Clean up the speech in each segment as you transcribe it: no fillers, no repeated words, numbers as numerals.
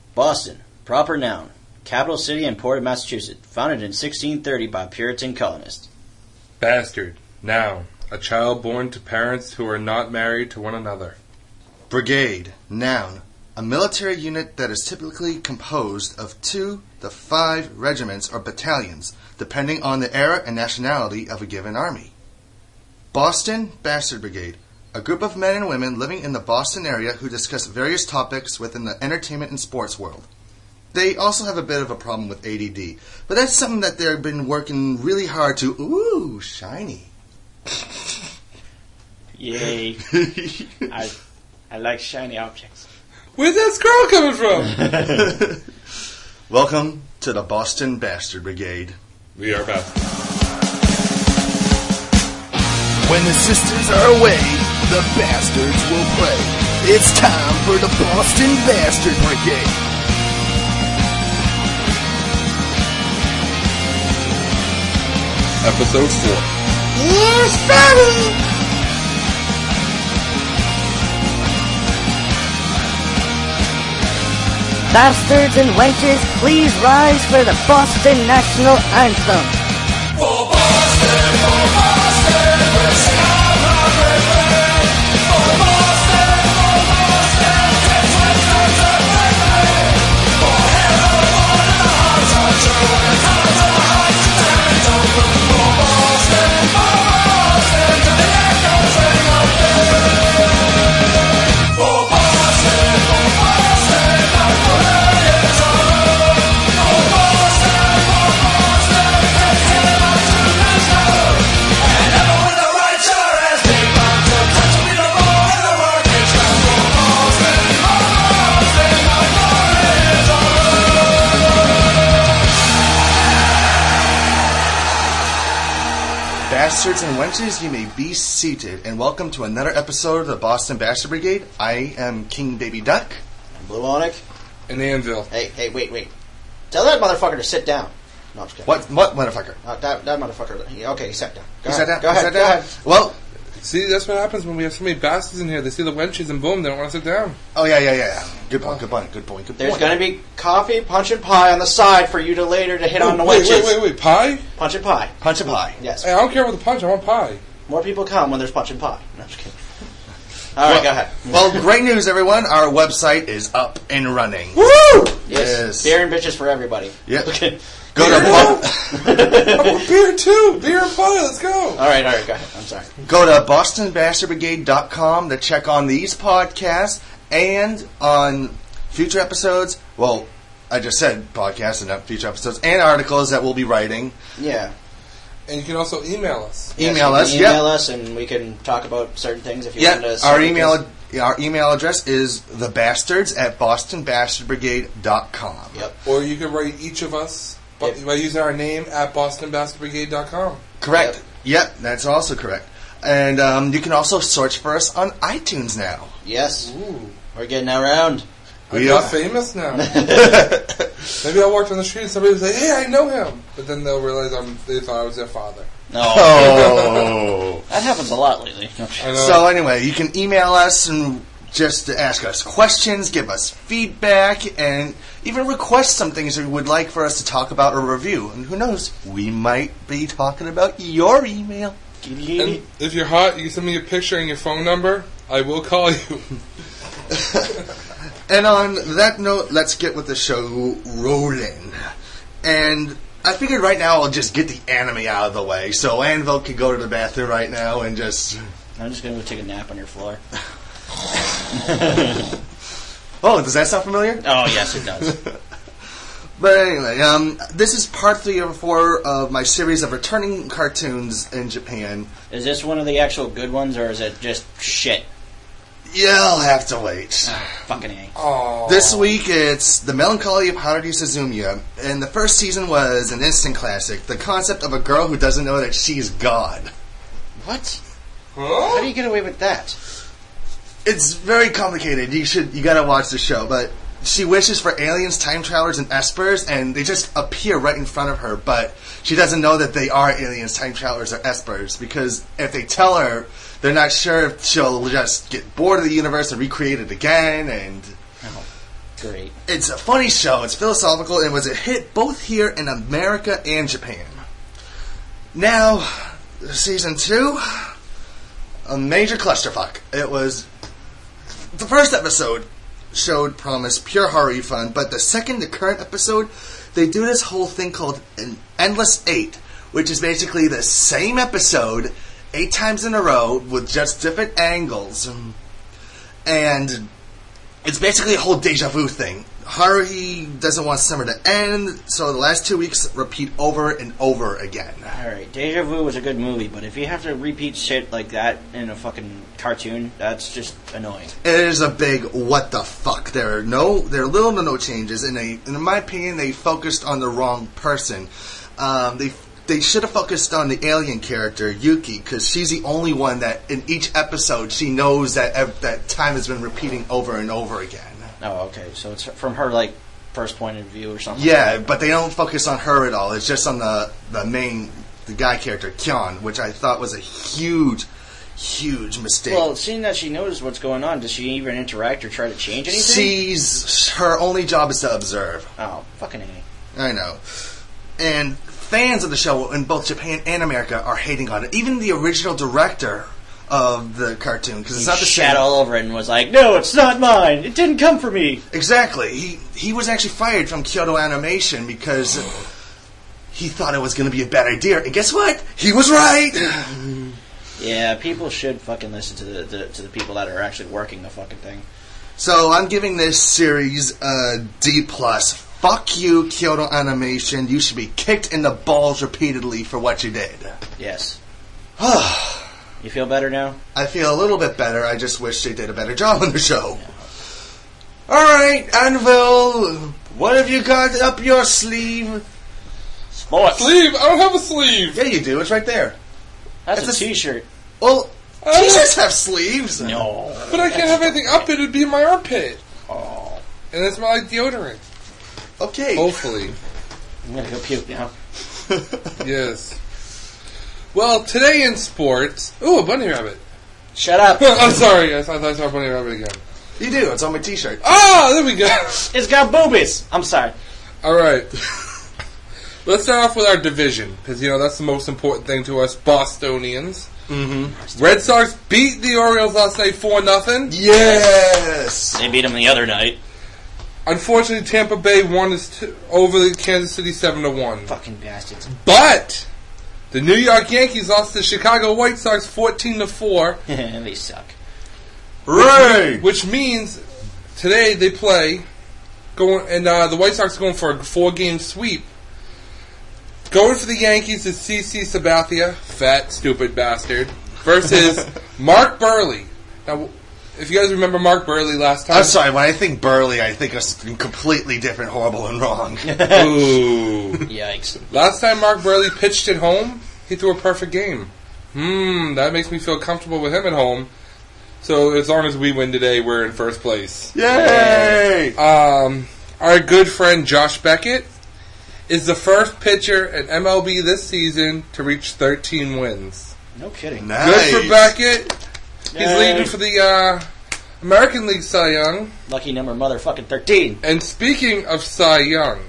Boston, proper noun, capital city and port of Massachusetts, founded in 1630 by Puritan colonists. Bastard, noun, a child born to parents who are not married to one another. Brigade, noun, a military unit that is typically composed of 2 to 5 regiments or battalions, depending on the era and nationality of a given army. Boston Bastard Brigade, a group of men and women living in the Boston area who discuss various topics within the entertainment and sports world. They also have a bit of a problem with ADD, but that's something that they've been working really hard to, shiny. Yay. I like shiny objects. Where's that scroll coming from? Welcome to the Boston Bastard Brigade. We are back. When the sisters are away, the bastards will play. It's time for the Boston Bastard Brigade. Episode 4. Here's Fanny! Bastards and wenches, please rise for the Boston National Anthem. For Boston, we'll sing our love rebellion. For Boston, takes Western to Franklin. For hero, for the hearts are true and times are high. Stand over for Boston, to the echoes ring of day. For Boston, not for millions of them. For Boston, take him up to national. And ever with the right sure as big bound to touch me the ball and the work is done. For Boston, not for millions of them. Bastards and wenches, you may be seated, and welcome to another episode of the Boston Bastard Brigade. I am King Baby Duck. Blue Onyx? An anvil. Hey, wait. Tell that motherfucker to sit down. No, I'm just kidding. What motherfucker? That motherfucker. Okay, he sat down. Go He sat ahead. down? Go He ahead. sat down? Well, See, that's what happens when we have so many bastards in here. They see the wenches and boom, they don't want to sit down. oh yeah. Good point. There's going to be coffee, punch, and pie on the side for you to later to hit on the wait, wenches. wait. Pie? Punch and pie. Punch a pie. Yes. Hey, I don't care about the punch. I want pie. More people come when there's punch and pie. No, I'm just kidding. All right, go ahead. Well, great news, everyone. Our website is up and running. Woo! Yes. Beer and bitches for everybody. Yep. Okay. Go to I want beer too. Beer and pie. Let's go. All right, go ahead. I'm sorry. Go to bostonbastardbrigade.com to check on these podcasts and on future episodes. Well, I just said podcasts and not future episodes and articles that we'll be writing. Yeah. And you can also email us. Email us. Email us, and we can talk about certain things if you want to. Our email address is thebastards@bostonbastardbrigade.com. Yep. Or you can write each of us by using our name at bostonbastardbrigade.com. Correct. Yep, that's also correct. And you can also search for us on iTunes now. Yes. Ooh. We're getting around. We are famous now. Maybe I'll walk down the street and somebody will say, hey, I know him. But then they'll realize they thought I was their father. No. Oh. That happens a lot lately. No. I know. So anyway, you can email us and just to ask us questions, give us feedback, and even request some things that you would like for us to talk about or review. And who knows, we might be talking about your email. And if you're hot, you can send me a picture and your phone number. I will call you. And on that note, let's get with the show rolling. And I figured right now I'll just get the anime out of the way, so Anvil could go to the bathroom right now and just... I'm just going to go take a nap on your floor. Oh, does that sound familiar? Oh, yes, it does. But anyway, this is part 3 of 4 of my series of returning cartoons in Japan. Is this one of the actual good ones, or is it just shit? You'll have to wait. Fucking A. Aww. This week it's The Melancholy of Haruhi Suzumiya, and the first season was an instant classic. The concept of a girl who doesn't know that she's God. What? Huh? How do you get away with that? It's very complicated. You gotta watch the show, but she wishes for aliens, time travelers, and espers, and they just appear right in front of her, but she doesn't know that they are aliens, time travelers, or espers, because if they tell her, they're not sure if she'll just get bored of the universe and recreate it again, and... Oh. Great. It's a funny show. It's philosophical, and it was a hit both here in America and Japan. Now, season 2, a major clusterfuck. It was... The first episode showed promise, pure horror fun, but the current episode, they do this whole thing called an Endless 8, which is basically the same episode 8 times in a row with just different angles. And it's basically a whole deja vu thing. Haruhi doesn't want summer to end, so the last 2 weeks repeat over and over again. Alright, Deja Vu was a good movie, but if you have to repeat shit like that in a fucking cartoon, that's just annoying. It is a big what the fuck. There are little to no changes, and in my opinion, they focused on the wrong person. They should have focused on the alien character, Yuki, because she's the only one that in each episode she knows that time has been repeating over and over again. Oh, okay. So it's from her, like, first point of view or something? Yeah, but they don't focus on her at all. It's just on the guy character, Kyon, which I thought was a huge mistake. Well, seeing that she knows what's going on, does she even interact or try to change anything? Her only job is to observe. Oh, fucking A. I know. And fans of the show in both Japan and America are hating on it. Even the original director of the cartoon, because it's not the same. He shat all over it and was like, "No, it's not mine. It didn't come from me." Exactly. He was actually fired from Kyoto Animation because he thought it was going to be a bad idea. And guess what? He was right. Yeah, people should fucking listen to the people that are actually working the fucking thing. So I'm giving this series a D+. Fuck you, Kyoto Animation. You should be kicked in the balls repeatedly for what you did. Yes. You feel better now? I feel a little bit better. I just wish they did a better job on the show. Alright, Anvil, what have you got up your sleeve? Sports. Sleeve? I don't have a sleeve. Yeah, you do. It's right there. That's It's a t-shirt. Well, t-shirts have sleeves. No. But I can't have anything up it. It'd be in my armpit. Oh. And it smells like deodorant. Okay. Hopefully. I'm gonna go puke now. Yes. Well, today in sports... Ooh, a bunny rabbit. Shut up. I'm sorry. I thought I saw a bunny rabbit again. You do. It's on my t-shirt. Ah, there we go. It's got boobies. I'm sorry. All right. Let's start off with our division, because, that's the most important thing to us Bostonians. Mm-hmm. Red Sox beat the Orioles last night 4-0. Yes! They beat them the other night. Unfortunately, Tampa Bay won over Kansas City 7-1. Fucking bastards. But the New York Yankees lost to the Chicago White Sox 14-4. They suck. Right! Which means today they play, the White Sox are going for a 4-game sweep. Going for the Yankees is CC Sabathia, fat, stupid bastard, versus Mark Burley. Now, if you guys remember Mark Burley last time... I'm sorry, when I think Burley, I think of something completely different, horrible, and wrong. Ooh. Yikes. Last time Mark Burley pitched at home, he threw a perfect game. That makes me feel comfortable with him at home. So as long as we win today, we're in first place. Yay! Our good friend Josh Beckett is the first pitcher in MLB this season to reach 13 wins. No kidding. Nice. Good for Beckett. He's Yay. leading for the American League Cy Young. Lucky number motherfucking 13. And speaking of Cy Young,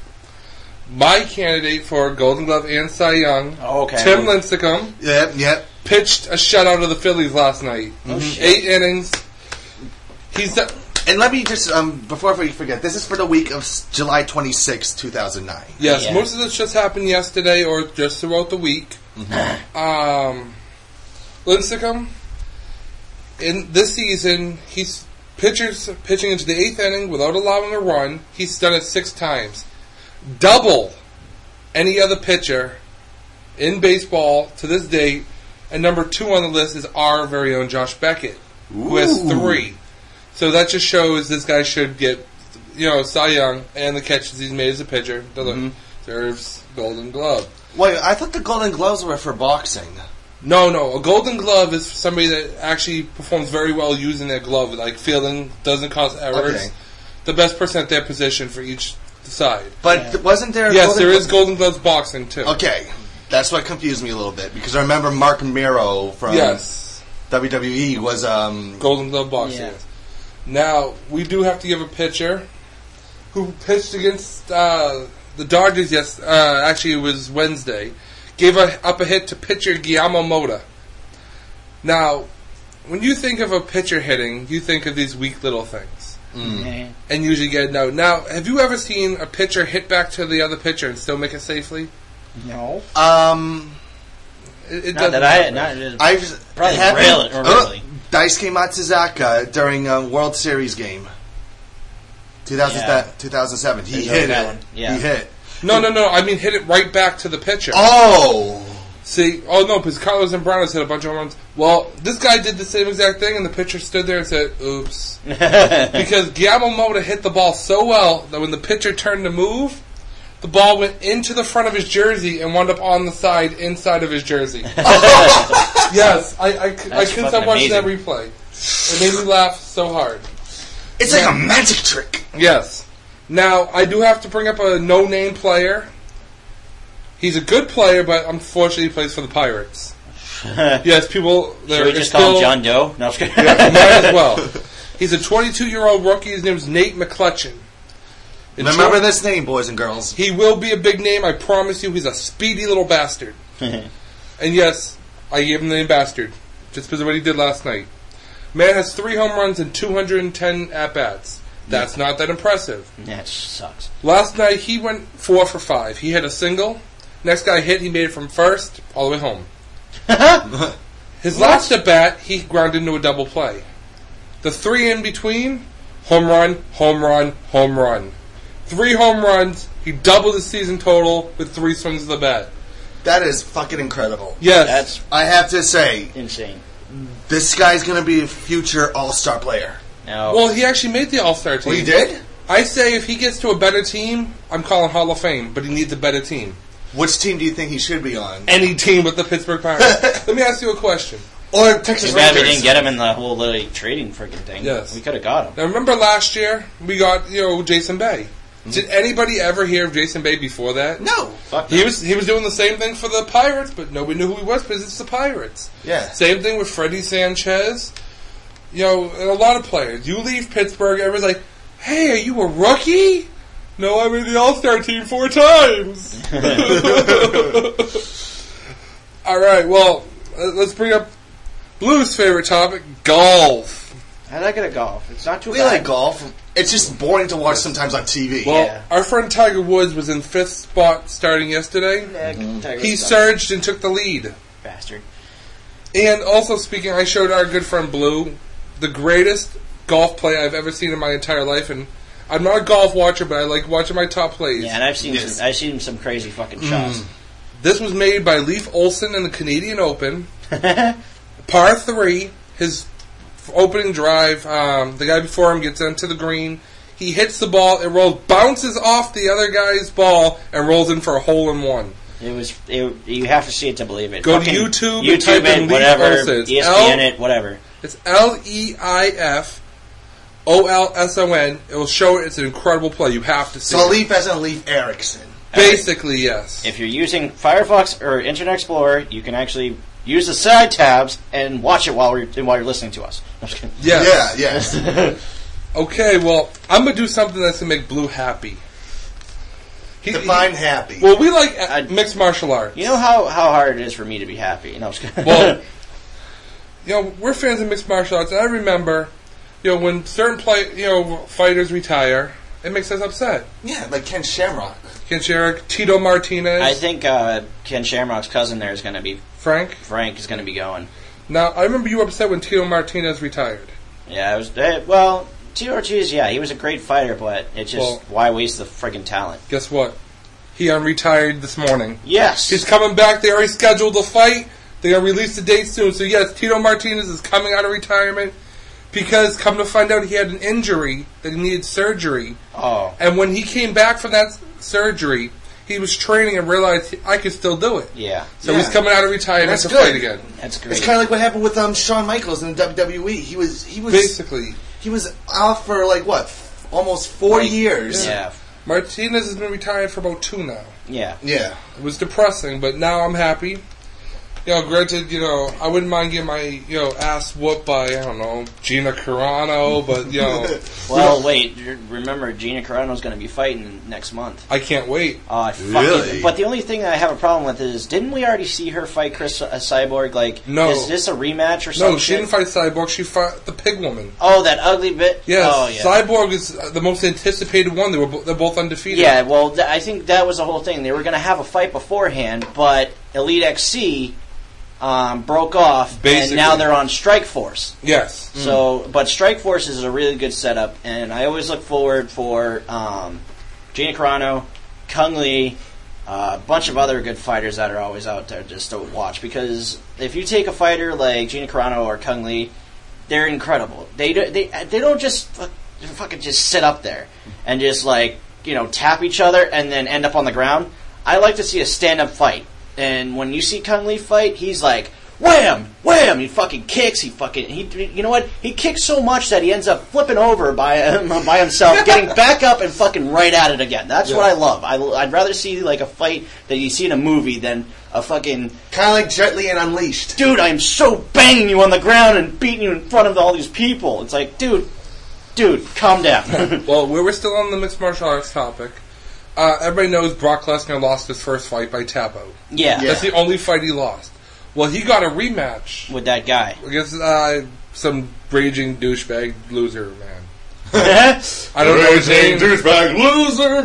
my candidate for Golden Glove and Cy Young, Okay. Tim Lincecum, Yep. pitched a shutout of the Phillies last night. Oh, shit. 8 innings. He's And let me just, before we forget, this is for the week of July 26, 2009. yes. Yeah. Most of this just happened yesterday or just throughout the week. Lincecum, in this season, he's pitching into the 8th inning without allowing a run. He's done it 6 times, double any other pitcher in baseball to this date. And number 2 on the list is our very own Josh Beckett, who has 3. So that just shows this guy should get, Cy Young and the catches he's made as a pitcher. Deserves Golden Glove. Wait, I thought the Golden Gloves were for boxing. No. A Golden Glove is somebody that actually performs very well using their glove, like fielding, doesn't cause errors. Okay. The best person at their position for each side. But wasn't there... Yes, there is Golden Gloves boxing, too. Okay. That's what confused me a little bit, because I remember Mark Miro from WWE was... Golden Glove boxing. Yeah. Now, we do have to give a pitcher who pitched against the Dodgers actually it was Wednesday, gave up a hit to pitcher Guillermo Mota. Now, when you think of a pitcher hitting, you think of these weak little things. Yeah. And usually get no. Now, have you ever seen a pitcher hit back to the other pitcher and still make it safely? No. It Not doesn't that happen. I've Probably happened- really. Daisuke Matsuzaka during a World Series game. 2007. He There's hit that it. one. Yeah. He hit. No. I mean, hit it right back to the pitcher. Oh! See, because Carlos Zambrano's hit a bunch of home runs. Well, this guy did the same exact thing, and the pitcher stood there and said, oops. Because Guillermo Mota hit the ball so well that when the pitcher turned to move, the ball went into the front of his jersey and wound up on the side inside of his jersey. Yes, I couldn't stop fucking watching that amazing. replay. It made me laugh so hard. It's like a magic trick. Yes. Now, I do have to bring up a no-name player. He's a good player, but unfortunately he plays for the Pirates. Yes, people... Should we just call him John Doe? No, I'm just kidding. Yeah, might as well. He's a 22-year-old rookie. His name is Nate McClutchan. Remember this name, boys and girls. He will be a big name. I promise you. He's a speedy little bastard. And yes, I gave him the name bastard just because of what he did last night. Man has 3 home runs and 210 at-bats. That's not that impressive. That sucks. Last night, he went 4 for 5. He hit a single. Next guy hit, he made it from first all the way home. His last at-bat, he ground into a double play. The 3 in between, home run, home run, home run. 3 home runs, he doubled his season total with 3 swings of the bat. That is fucking incredible. Yes. That's I have to say, insane. this guy's going to be a future all-star player. No. Well, he actually made the All-Star team. Well, he did? I say if he gets to a better team, I'm calling Hall of Fame, but he needs a better team. Which team do you think he should be on? Any team with the Pittsburgh Pirates. Let me ask you a question. Or Texas Too bad we Rangers. didn't get him in the whole little trading freaking thing. Yes. We could have got him. Now, remember last year, we got, Jason Bay. Did anybody ever hear of Jason Bay before that? No. Fuck He no. was doing the same thing for the Pirates, but nobody knew who he was because it's the Pirates. Yeah. Same thing with Freddie Sanchez. And a lot of players. You leave Pittsburgh, everyone's like, hey, are you a rookie? No, I made the All-Star team 4 times. All right, well, let's bring up Blue's favorite topic, golf. I like it at golf. It's not too We bad. like golf. It's just boring to watch sometimes on TV. Well, Yeah. our friend Tiger Woods was in 5th spot starting yesterday. Tiger He sucks. surged and took the lead. Bastard. And also speaking, I showed our good friend Blue the greatest golf play I've ever seen in my entire life, and I'm not a golf watcher, but I like watching my top plays. Yeah, and I've seen Yes. some crazy fucking shots. This was made by Leif Olson in the Canadian Open. Par 3, his opening drive, the guy before him gets into the green. He hits the ball, it rolls, bounces off the other guy's ball, and rolls in for a hole-in-one. You have to see it to believe it. Go to Fucking YouTube and type in Leif whatever, Olson. It's ESPN it, whatever. It's LEIFOLSON. It will show it. It's an incredible play. You have to see So it. Leaf as in Leif Erikson. Basically, yes. If you're using Firefox or Internet Explorer, you can actually use the side tabs and watch it while you're listening to us. I'm just kidding. Yes. Yeah, yes. Okay, well, I'm going to do something that's going to make Blue happy. Define happy. Well, we like mixed martial arts. You know how hard it is for me to be happy. No, I'm just kidding. Well, we're fans of mixed martial arts, and I remember, when certain fighters retire, it makes us upset. Yeah, like Ken Shamrock. Ken Shamrock, Tito Martinez, I think Ken Shamrock's cousin there is going to be Frank. Frank is going to be going. Now, I remember you were upset when Tito Martinez retired. Yeah, it was Tito Ortiz. Yeah, he was a great fighter, but it's just why waste the friggin' talent? Guess what? He unretired this morning. Yes, He's coming back. They already scheduled the fight. They're going to release the date soon. So, yes, Tito Martinez is coming out of retirement because, come to find out, he had an injury that he needed surgery. Oh, And when he came back from that surgery, he was training and realized I could still do it. yeah, So he's coming out of retirement That's to good. fight again. that's great. It's kind of like what happened with Shawn Michaels in the WWE. He was Basically. he was off for almost 4 years. Yeah, Martinez has been retired for about 2 now. yeah. Yeah. It was depressing, but now I'm happy. Granted, I wouldn't mind getting my, ass whooped by, I don't know, Gina Carano, but, Well, wait. Remember, Gina Carano's going to be fighting next month. I can't wait. Really? But the only thing that I have a problem with is, didn't we already see her fight Chris Cyborg? Like, No. Is this a rematch or something? No, she didn't fight Cyborg, she fought the pig woman. Oh, that ugly bit? Yes, Oh, yeah. Cyborg is the most anticipated one. They're both undefeated. Yeah, well, I think that was the whole thing. They were going to have a fight beforehand, but Elite XC broke off, Basically. and now they're on Strike Force. Yes. So, but Strike Force is a really good setup, and I always look forward for Gina Carano, Kung Lee, a bunch of other good fighters that are always out there just to watch. Because if you take a fighter like Gina Carano or Kung Lee, they're incredible. They don't just fucking just sit up there and just tap each other and then end up on the ground. I like to see a stand-up fight. And when you see Kung Lee fight, he's like, wham, wham, he fucking kicks, you know what? He kicks so much that he ends up flipping over by himself, getting back up and fucking right at it again. That's what I love. I'd rather see like a fight that you see in a movie than a fucking... Kind of like Jet Li and Unleashed. Dude, I'm so banging you on the ground and beating you in front of all these people. It's like, dude, calm down. Well, we're still on the mixed martial arts topic. Everybody knows Brock Lesnar lost his first fight by tap out. Yeah. That's the only fight he lost. Well, he got a rematch With that guy. against some raging douchebag loser man. I don't know his name. douchebag loser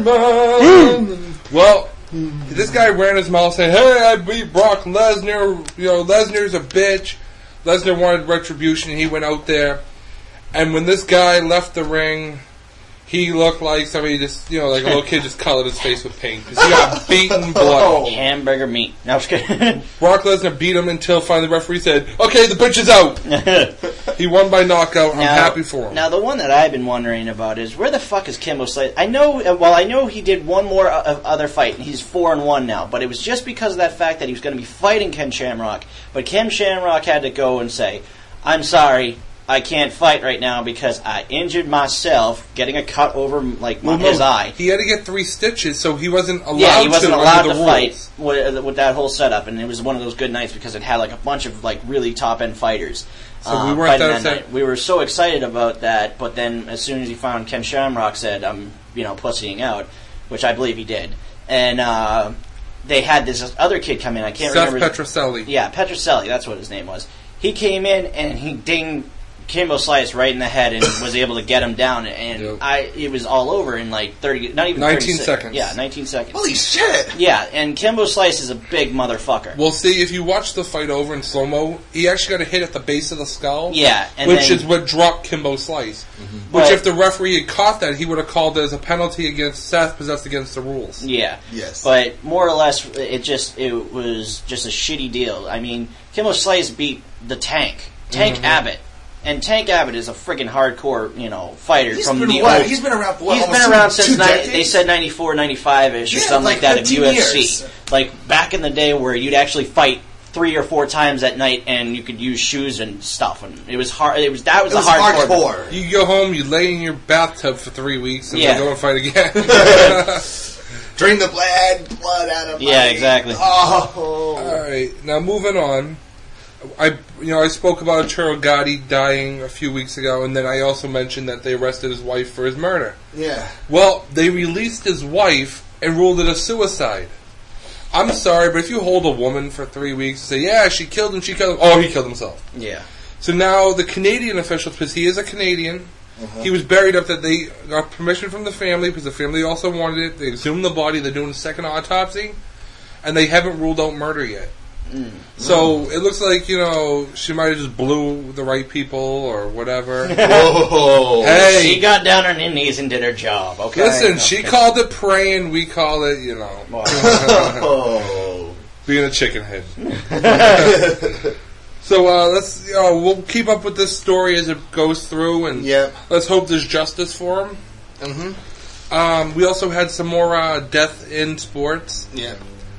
man. Well, this guy ran his mouth saying, "Hey, I beat Brock Lesnar. Lesnar's a bitch." Lesnar wanted retribution. He went out there, and when this guy left the ring, he looked like somebody just, like a little kid just colored his face with paint. Because he got beaten bloody. Hamburger meat. No, I was kidding. Brock Lesnar beat him until finally the referee said, "Okay, the bitch is out." He won by knockout. I'm happy for him. Now, the one that I've been wondering about is, where the fuck is Kimbo Slice? I know he did one more other fight, and he's 4-1 now, but it was just because of that fact that he was going to be fighting Ken Shamrock. But Ken Shamrock had to go and say, "I'm sorry, I can't fight right now because I injured myself getting a cut over his eye." He had to get 3 stitches, so he wasn't allowed to. Yeah, he wasn't allowed to fight rules. with that whole setup, and it was one of those good nights because it had a bunch of really top end fighters. So we weren't that night. We were so excited about that, but then as soon as he found Ken Shamrock said, "I'm pussying out," which I believe he did, and they had this other kid come in. I can't remember. Seth Petroselli. Yeah, Petroselli. That's what his name was. He came in and he dinged Kimbo Slice right in the head and was able to get him down, and it was all over in 30, not even 19 30 seconds. Yeah, 19 seconds. Holy shit! Yeah, and Kimbo Slice is a big motherfucker. Well, see, if you watch the fight over in slow-mo, he actually got a hit at the base of the skull. Yeah, and which then, is what dropped Kimbo Slice. Mm-hmm. Which, if the referee had caught that, he would have called it as a penalty against Seth, because that's against the rules. Yeah. Yes. But more or less, it was just a shitty deal. I mean, Kimbo Slice beat the Tank Abbott. And Tank Abbott is a friggin' hardcore, fighter He's from been the what? old... He's been around for He's almost been around two since decades? they said 94, 95-ish or something like that in 15 UFC. years. Like back in the day where you'd actually fight 3 or 4 times at night and you could use shoes and stuff, and it was hard. That was the hardcore. hardcore. You go home, you lay in your bathtub for 3 weeks, and Yeah. then go and fight again. Drain the blood out of my... Yeah, exactly. Oh. Alright, now moving on. I spoke about Arturo Gatti dying a few weeks ago, and then I also mentioned that they arrested his wife for his murder. Yeah. Well, they released his wife and ruled it a suicide. I'm sorry, but if you hold a woman for 3 weeks and say, "Yeah, she killed him," oh, he killed himself. Yeah. So now the Canadian officials, because he is a Canadian, he was buried up that they got permission from the family, because the family also wanted it. They exhumed the body, they're doing a second autopsy, and they haven't ruled out murder yet. So it looks like, she might have just blew the right people or whatever. Whoa. Hey, She got down on her knees and did her job, okay? listen, she called it praying, we call it, Oh. being a chicken head. So let's, we'll keep up with this story as it goes through, and let's hope there's justice for him. Mm-hmm. We also had some more death in sports. Yeah.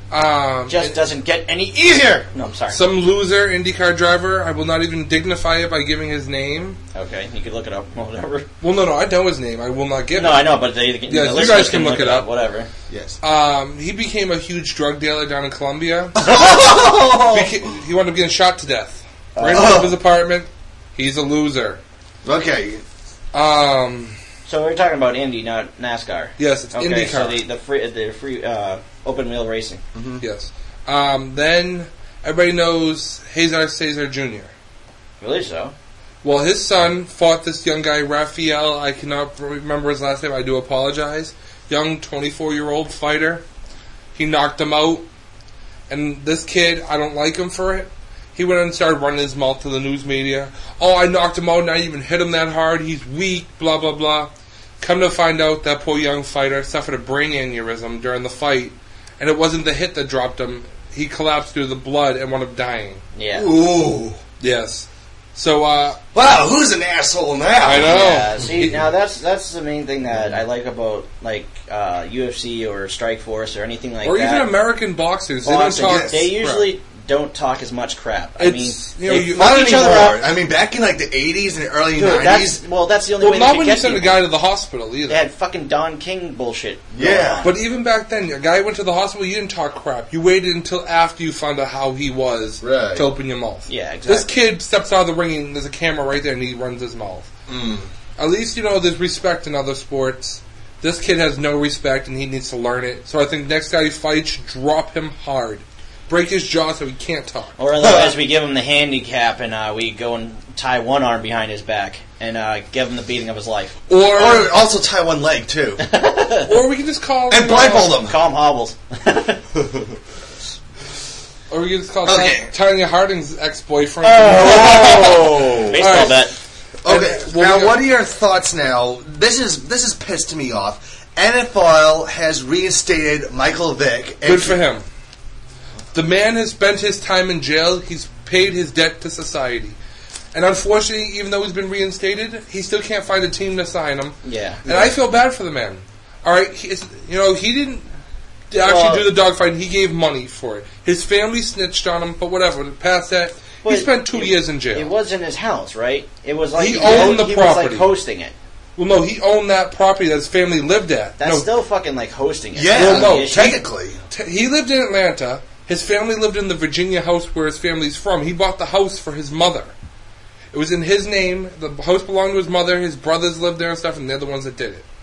Just doesn't get any easier. No, I'm sorry. Some loser IndyCar driver, I will not even dignify it by giving his name. Okay, you can look it up. Whatever. Well, no, I know his name. I will not give it. No, I know, but the you guys listeners can look it up. Whatever. Yes. He became a huge drug dealer down in Colombia. He wound up getting shot to death. Right out of his apartment. He's a loser. Okay. So we're talking about Indy, not NASCAR. Yes, it's Okay, IndyCar. so the free open wheel racing. Yes. Then everybody knows Cesar Jr. Really so? Well, his son fought this young guy, Rafael. I cannot remember his last name. I do apologize. Young 24-year-old fighter. He knocked him out. And this kid, I don't like him for it. He went and started running his mouth to the news media. Oh, I knocked him out and I didn't even hit him that hard. He's weak, blah, blah, blah. Come to find out, that poor young fighter suffered a brain aneurysm during the fight. And it wasn't the hit that dropped him. He collapsed through the blood and wound up dying. Yeah. Ooh. Yes. So, Wow, who's an asshole now? I know. Yeah, see, now that's the main thing that I like about like UFC or Strikeforce or anything like or that. even American boxers. Boxing, They don't talk. they usually don't talk as much crap. I It's, mean, you know, they you- fuck Not each other anymore. up. I mean, back in like the 80s and early Dude, 90s. that's the only Well, way not they could when you get send a people. guy to the hospital They either. had fucking Don King bullshit. going Yeah. on. But even back then, a guy went to the hospital, you didn't talk crap. You waited until after you found out how he was Right. to open your mouth. Yeah, exactly. This kid steps out of the ring and there's a camera right there and he runs his mouth. At least, you know, there's respect in other sports. This kid has no respect and he needs to learn it. So I think next guy he fights, drop him hard. Break his jaw so he can't talk. Or otherwise, we give him the handicap and we go and tie one arm behind his back and give him the beating of his life. Or also tie one leg, too. Or we can just call And blindfold him. Call him Hobbles. Or we can just call Okay. Tanya Harding's ex-boyfriend. Oh! Baseball All right. bet. Okay, And, well, now we got- what are your thoughts now? This is pissed me off. NFL has reinstated Michael Vick. Good for him. The man has spent his time in jail. He's paid his debt to society. And unfortunately, even though he's been reinstated, he still can't find a team to sign him. Yeah. And I feel bad for the man. All right, he didn't actually Well- do the dogfight. He gave money for it. His family snitched on him, but whatever. Past that, he But spent 2 years in jail. It was in his house, right? It was like He owned the he was property. like hosting it. Well, no, he owned that property that his family lived at. That's No, still fucking like hosting it. Yeah, Well, no, Is she- technically. he lived in Atlanta. His family lived in the Virginia house where his family's from. He bought the house for his mother. It was in his name. The house belonged to his mother. His brothers lived there and stuff, and they're the ones that did it.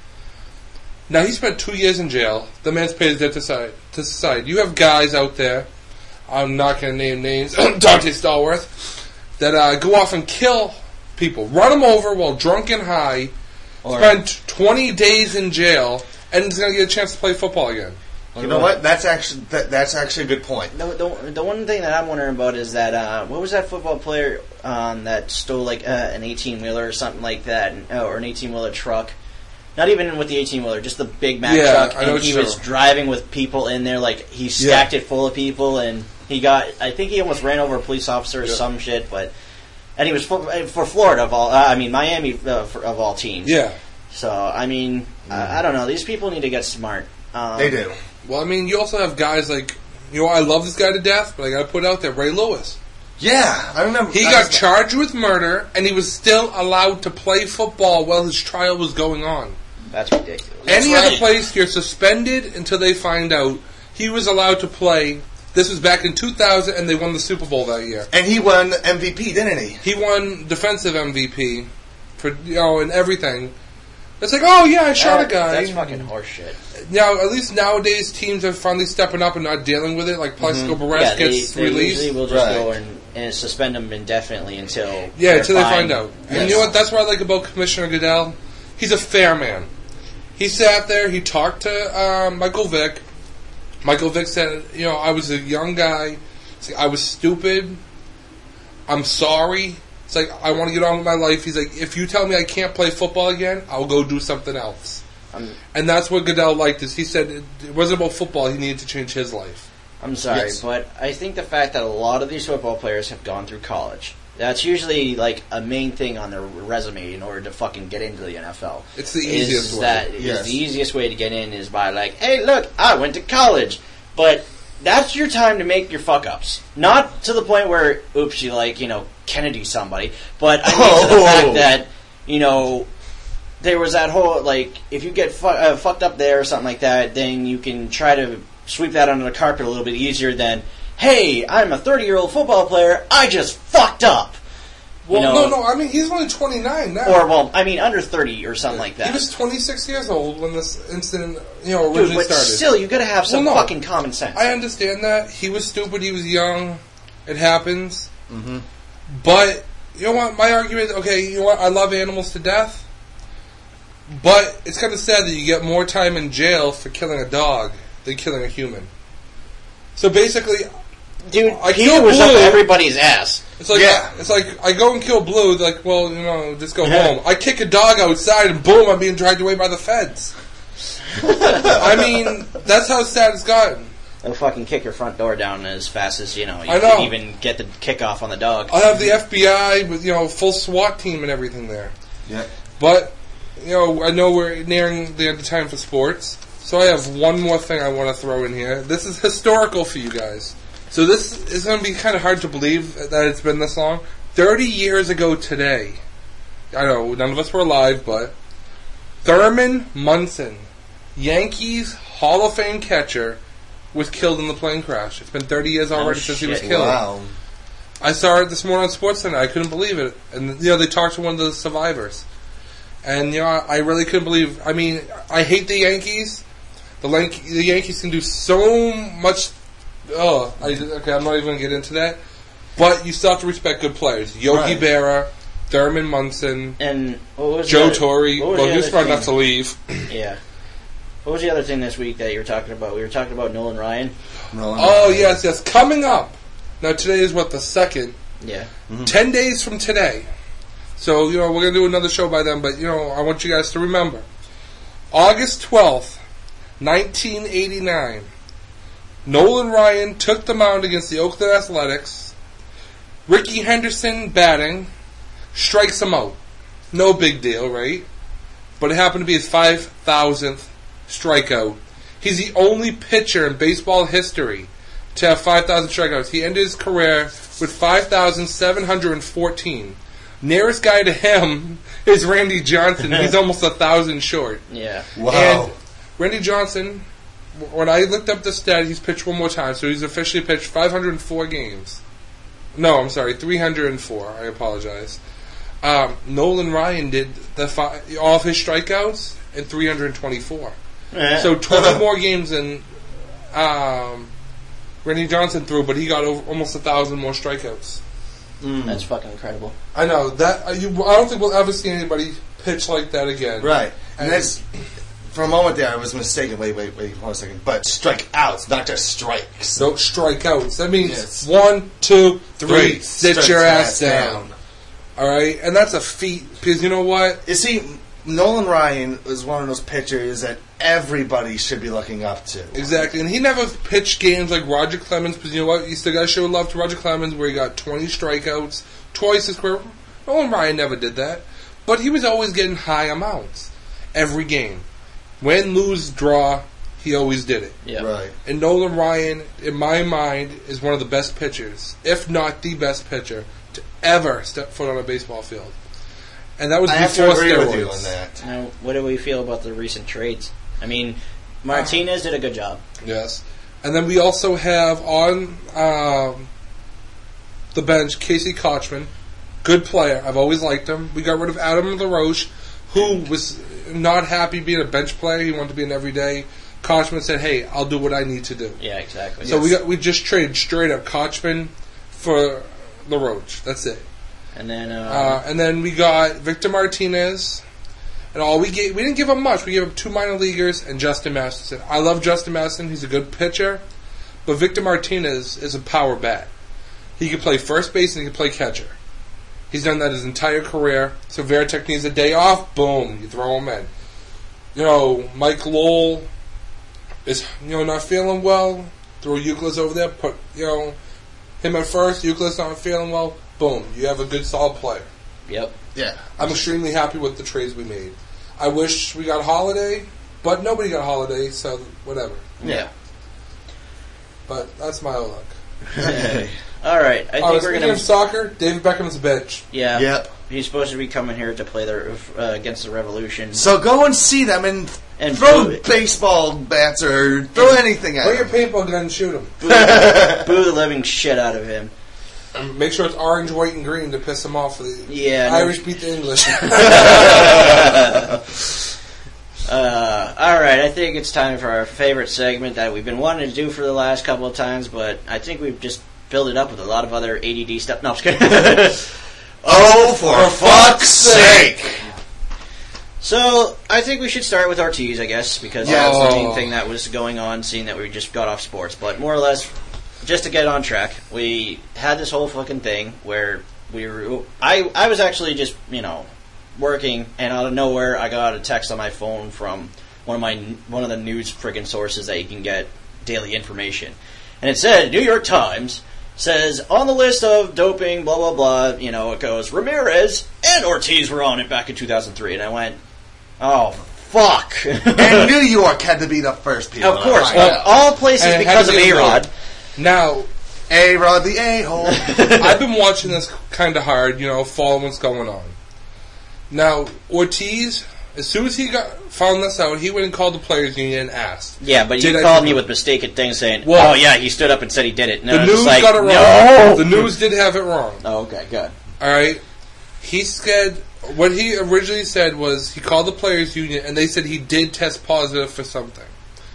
Now, he spent 2 years in jail. The man's paid his debt to society. You have guys out there, I'm not going to name names, Dante Stallworth, that go off and kill people. Run them over while drunk and high. Or- Spend 20 days in jail, and he's going to get a chance to play football again. You know what? That's actually a good point. The one thing that I'm wondering about is that what was that football player that stole like an 18-wheeler or something like that, or an 18-wheeler truck? Not even with the 18-wheeler, just the Big Mac Yeah, truck, I know and he what was you're- driving with people in there. Like he stacked it full of people, and I think he almost ran over a police officer or some shit. And he was for Florida of all, Miami of all teams. Yeah. So I mean, I don't know. These people need to get smart. They do. Well, I mean, you also have guys like, I love this guy to death, but I got to put out there, Ray Lewis. Yeah, I remember. He got charged with murder, and he was still allowed to play football while his trial was going on. That's ridiculous. Any right. other place, you're suspended until they find out. He was allowed to play. This was back in 2000, and they won the Super Bowl that year. And he won MVP, didn't he? He won defensive MVP for and everything. It's like, oh yeah, I shot a guy. That's fucking horseshit. Now, at least nowadays, teams are finally stepping up and not dealing with it. Like Plaxico Burress gets they released. usually will just Right. go and suspend them indefinitely until Until they fine. find out. And you know what? That's what I like about Commissioner Goodell. He's a fair man. He sat there. He talked to Michael Vick. Michael Vick said, I was a young guy. He's like, I was stupid. I'm sorry. It's like, I want to get on with my life. He's like, if you tell me I can't play football again, I'll go do something else. And that's what Goodell liked. Is he said it wasn't about football. He needed to change his life. I'm sorry, Yes. but I think the fact that a lot of these football players have gone through college, that's usually like a main thing on their resume in order to fucking get into the NFL. It's the easiest way. Is Yes. the easiest way to get in is by like, hey, look, I went to college. But that's your time to make your fuck ups. Not to the point where, oops, you Kennedy somebody, but I mean to the fact that, there was that whole, if you get fucked up there or something like that, then you can try to sweep that under the carpet a little bit easier than, hey, I'm a 30-year-old football player, I just fucked up. Well, no, I mean, he's only 29 now. Or, under 30 or something like that. He was 26 years old when this incident, originally but started. Still, you gotta have some fucking common sense. I understand that. He was stupid, he was young, it happens. Mm-hmm. But, you know what, my argument, I love animals to death, but it's kind of sad that you get more time in jail for killing a dog than killing a human. So basically, dude, Peter was up everybody's ass. It's like I go and kill Blue. Like, just go home. I kick a dog outside, and boom, I'm being dragged away by the feds. I mean, that's how sad it's gotten. They'll fucking kick your front door down as fast as you I can even get the kickoff on the dog. I have the FBI with full SWAT team and everything there. Yeah. But I know we're nearing the end of time for sports, so I have one more thing I want to throw in here. This is historical for you guys. So this is going to be kind of hard to believe that it's been this long. 30 years ago today, I know none of us were alive, but Thurman Munson, Yankees Hall of Fame catcher, was killed in the plane crash. It's been 30 years already since he was killed. Wow. I saw it this morning on SportsCenter. I couldn't believe it. And they talked to one of the survivors. And I really couldn't believe. I mean, I hate the Yankees. The Yankees can do so much. I'm not even going to get into that. But you still have to respect good players. Yogi Berra, Thurman Munson, and Joe Torre. Well, he was smart enough to leave. Yeah. What was the other thing this week that you were talking about? We were talking about Nolan Ryan. Yes. Coming up. Now, today is the 2nd? Yeah. Mm-hmm. 10 days from today. So, we're going to do another show by then, but, I want you guys to remember. August 12th, 1989. Nolan Ryan took the mound against the Oakland Athletics. Ricky Henderson batting, strikes him out. No big deal, right? But it happened to be his 5,000th strikeout. He's the only pitcher in baseball history to have 5,000 strikeouts. He ended his career with 5,714. Nearest guy to him is Randy Johnson. He's almost 1,000 short. Yeah. Wow. And Randy Johnson, when I looked up the stat, he's pitched one more time, so he's officially pitched 504 games. No, I'm sorry, 304. I apologize. Nolan Ryan did all of his strikeouts in 324. So 20 more games than Randy Johnson threw, but he got almost 1,000 more strikeouts. That's fucking incredible. I know that. I don't think we'll ever see anybody pitch like that again. Right, and that's. For a moment there, I was mistaken. Wait, hold on a second. But strikeouts, not just strikes. No strikeouts. That means 1, 2, 3, sit your ass down. All right, and that's a feat because you know what? You see, Nolan Ryan is one of those pitchers that everybody should be looking up to. Exactly, and he never pitched games like Roger Clemens because you know what? You still got to show love to Roger Clemens where he got 20 strikeouts, twice his career. Nolan Ryan never did that, but he was always getting high amounts every game. Win, lose, draw, he always did it. Yeah. Right. And Nolan Ryan, in my mind, is one of the best pitchers, if not the best pitcher, to ever step foot on a baseball field. And that was I before have to agree steroids. with you on that. Now, what do we feel about the recent trades? I mean, Martinez did a good job. Yes. And then we also have on the bench Casey Kochman. Good player. I've always liked him. We got rid of Adam LaRoche, who was not happy being a bench player. He wanted to be an everyday. Kochman said, hey, I'll do what I need to do. Yeah, exactly. So we just traded straight up Kochman for LaRoche. That's it. And then we got Victor Martinez. And we didn't give him much. We gave him 2 minor leaguers and Justin Masterson. I love Justin Masterson. He's a good pitcher. But Victor Martinez is a power bat. He can play first base and he can play catcher. He's done that his entire career. So Veritek needs a day off. Boom, you throw him in. Mike Lowell is not feeling well. Throw Euclid over there. Put him at first. Euclid's not feeling well. Boom, you have a good solid player. Yep. Yeah. I'm extremely happy with the trades we made. I wish we got Holiday, but nobody got Holiday, so whatever. Yeah. But that's my outlook. All right, I think we're Speaking gonna. of soccer, David Beckham's a bitch. Yeah. Yep. He's supposed to be coming here to play against the Revolution. So go and see them and boo throw it. baseball bats or throw anything at Put your them. paintball gun and shoot him. Boo the living shit out of him. And make sure it's orange, white, and green to piss him off. Yeah. Irish beat the English. All right, I think it's time for our favorite segment that we've been wanting to do for the last couple of times, but I think we've just filled it up with a lot of other ADD stuff. No, I'm just kidding. Oh, for fuck's sake! So, I think we should start with Ortiz, I guess, because Yeah. that's the main thing that was going on, seeing that we just got off sports. But more or less, just to get on track, we had this whole fucking thing where we were... I was actually just, working, and out of nowhere, I got a text on my phone from one of the news friggin' sources that you can get daily information. And it said, New York Times says, on the list of doping, blah, blah, blah, it goes, Ramirez and Ortiz were on it back in 2003. And I went, oh, fuck. And New York had to be the first people. Of course. Right. Well, all places And it because had of to be A-Rod. Now, A-Rod the a-hole. I've been watching this kind of hard, following what's going on. Now, Ortiz, as soon as he found this out, he went and called the players' union and asked. Yeah, but you Did I called do me it? with mistaken things saying, Well, oh, yeah, he stood up and said he did it. No, The I was news just like, got it wrong. no. The news did have it wrong. Oh, okay, good. All right? He said, what he originally said was he called the players' union and they said he did test positive for something.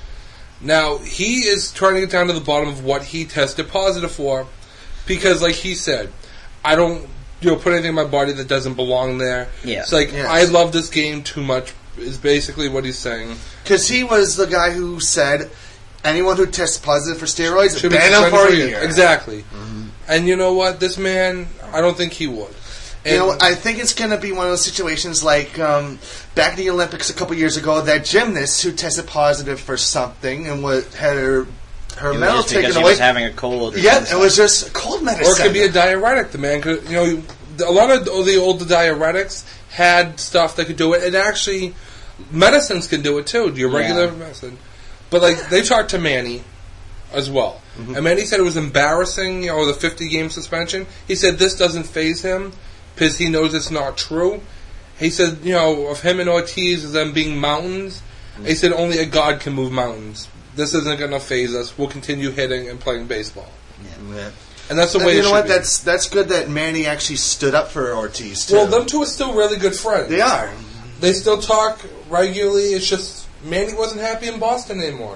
Now, he is trying to get down to the bottom of what he tested positive for because, like he said, I don't put anything in my body that doesn't belong there. Yeah. It's like, Yes. I love this game too much is basically what he's saying. Because he was the guy who said anyone who tests positive for steroids, Should be ban him suspended for a year. Exactly. And you know what? This man, I don't think he would. And I think it's going to be one of those situations like back in the Olympics a couple years ago, that gymnast who tested positive for something and had her It was medal just because taken he away. was having a cold. Or Yeah, something. it was just cold medicine. or it could be a diuretic. The man could, a lot of the older diuretics had stuff that could do it, and actually, medicines can do it too. Your regular Yeah. medicine, but like they talked to Manny as well, and Manny said it was embarrassing. The 50-game suspension. He said this doesn't faze him because he knows it's not true. He said, of him and Ortiz as them being mountains. He said only a god can move mountains. This isn't going to faze us. We'll continue hitting and playing baseball. Yeah. And that's the And way you it know should what? be. That's good that Manny actually stood up for Ortiz too. Well, them two are still really good friends. They are. They still talk regularly. It's just Manny wasn't happy in Boston anymore.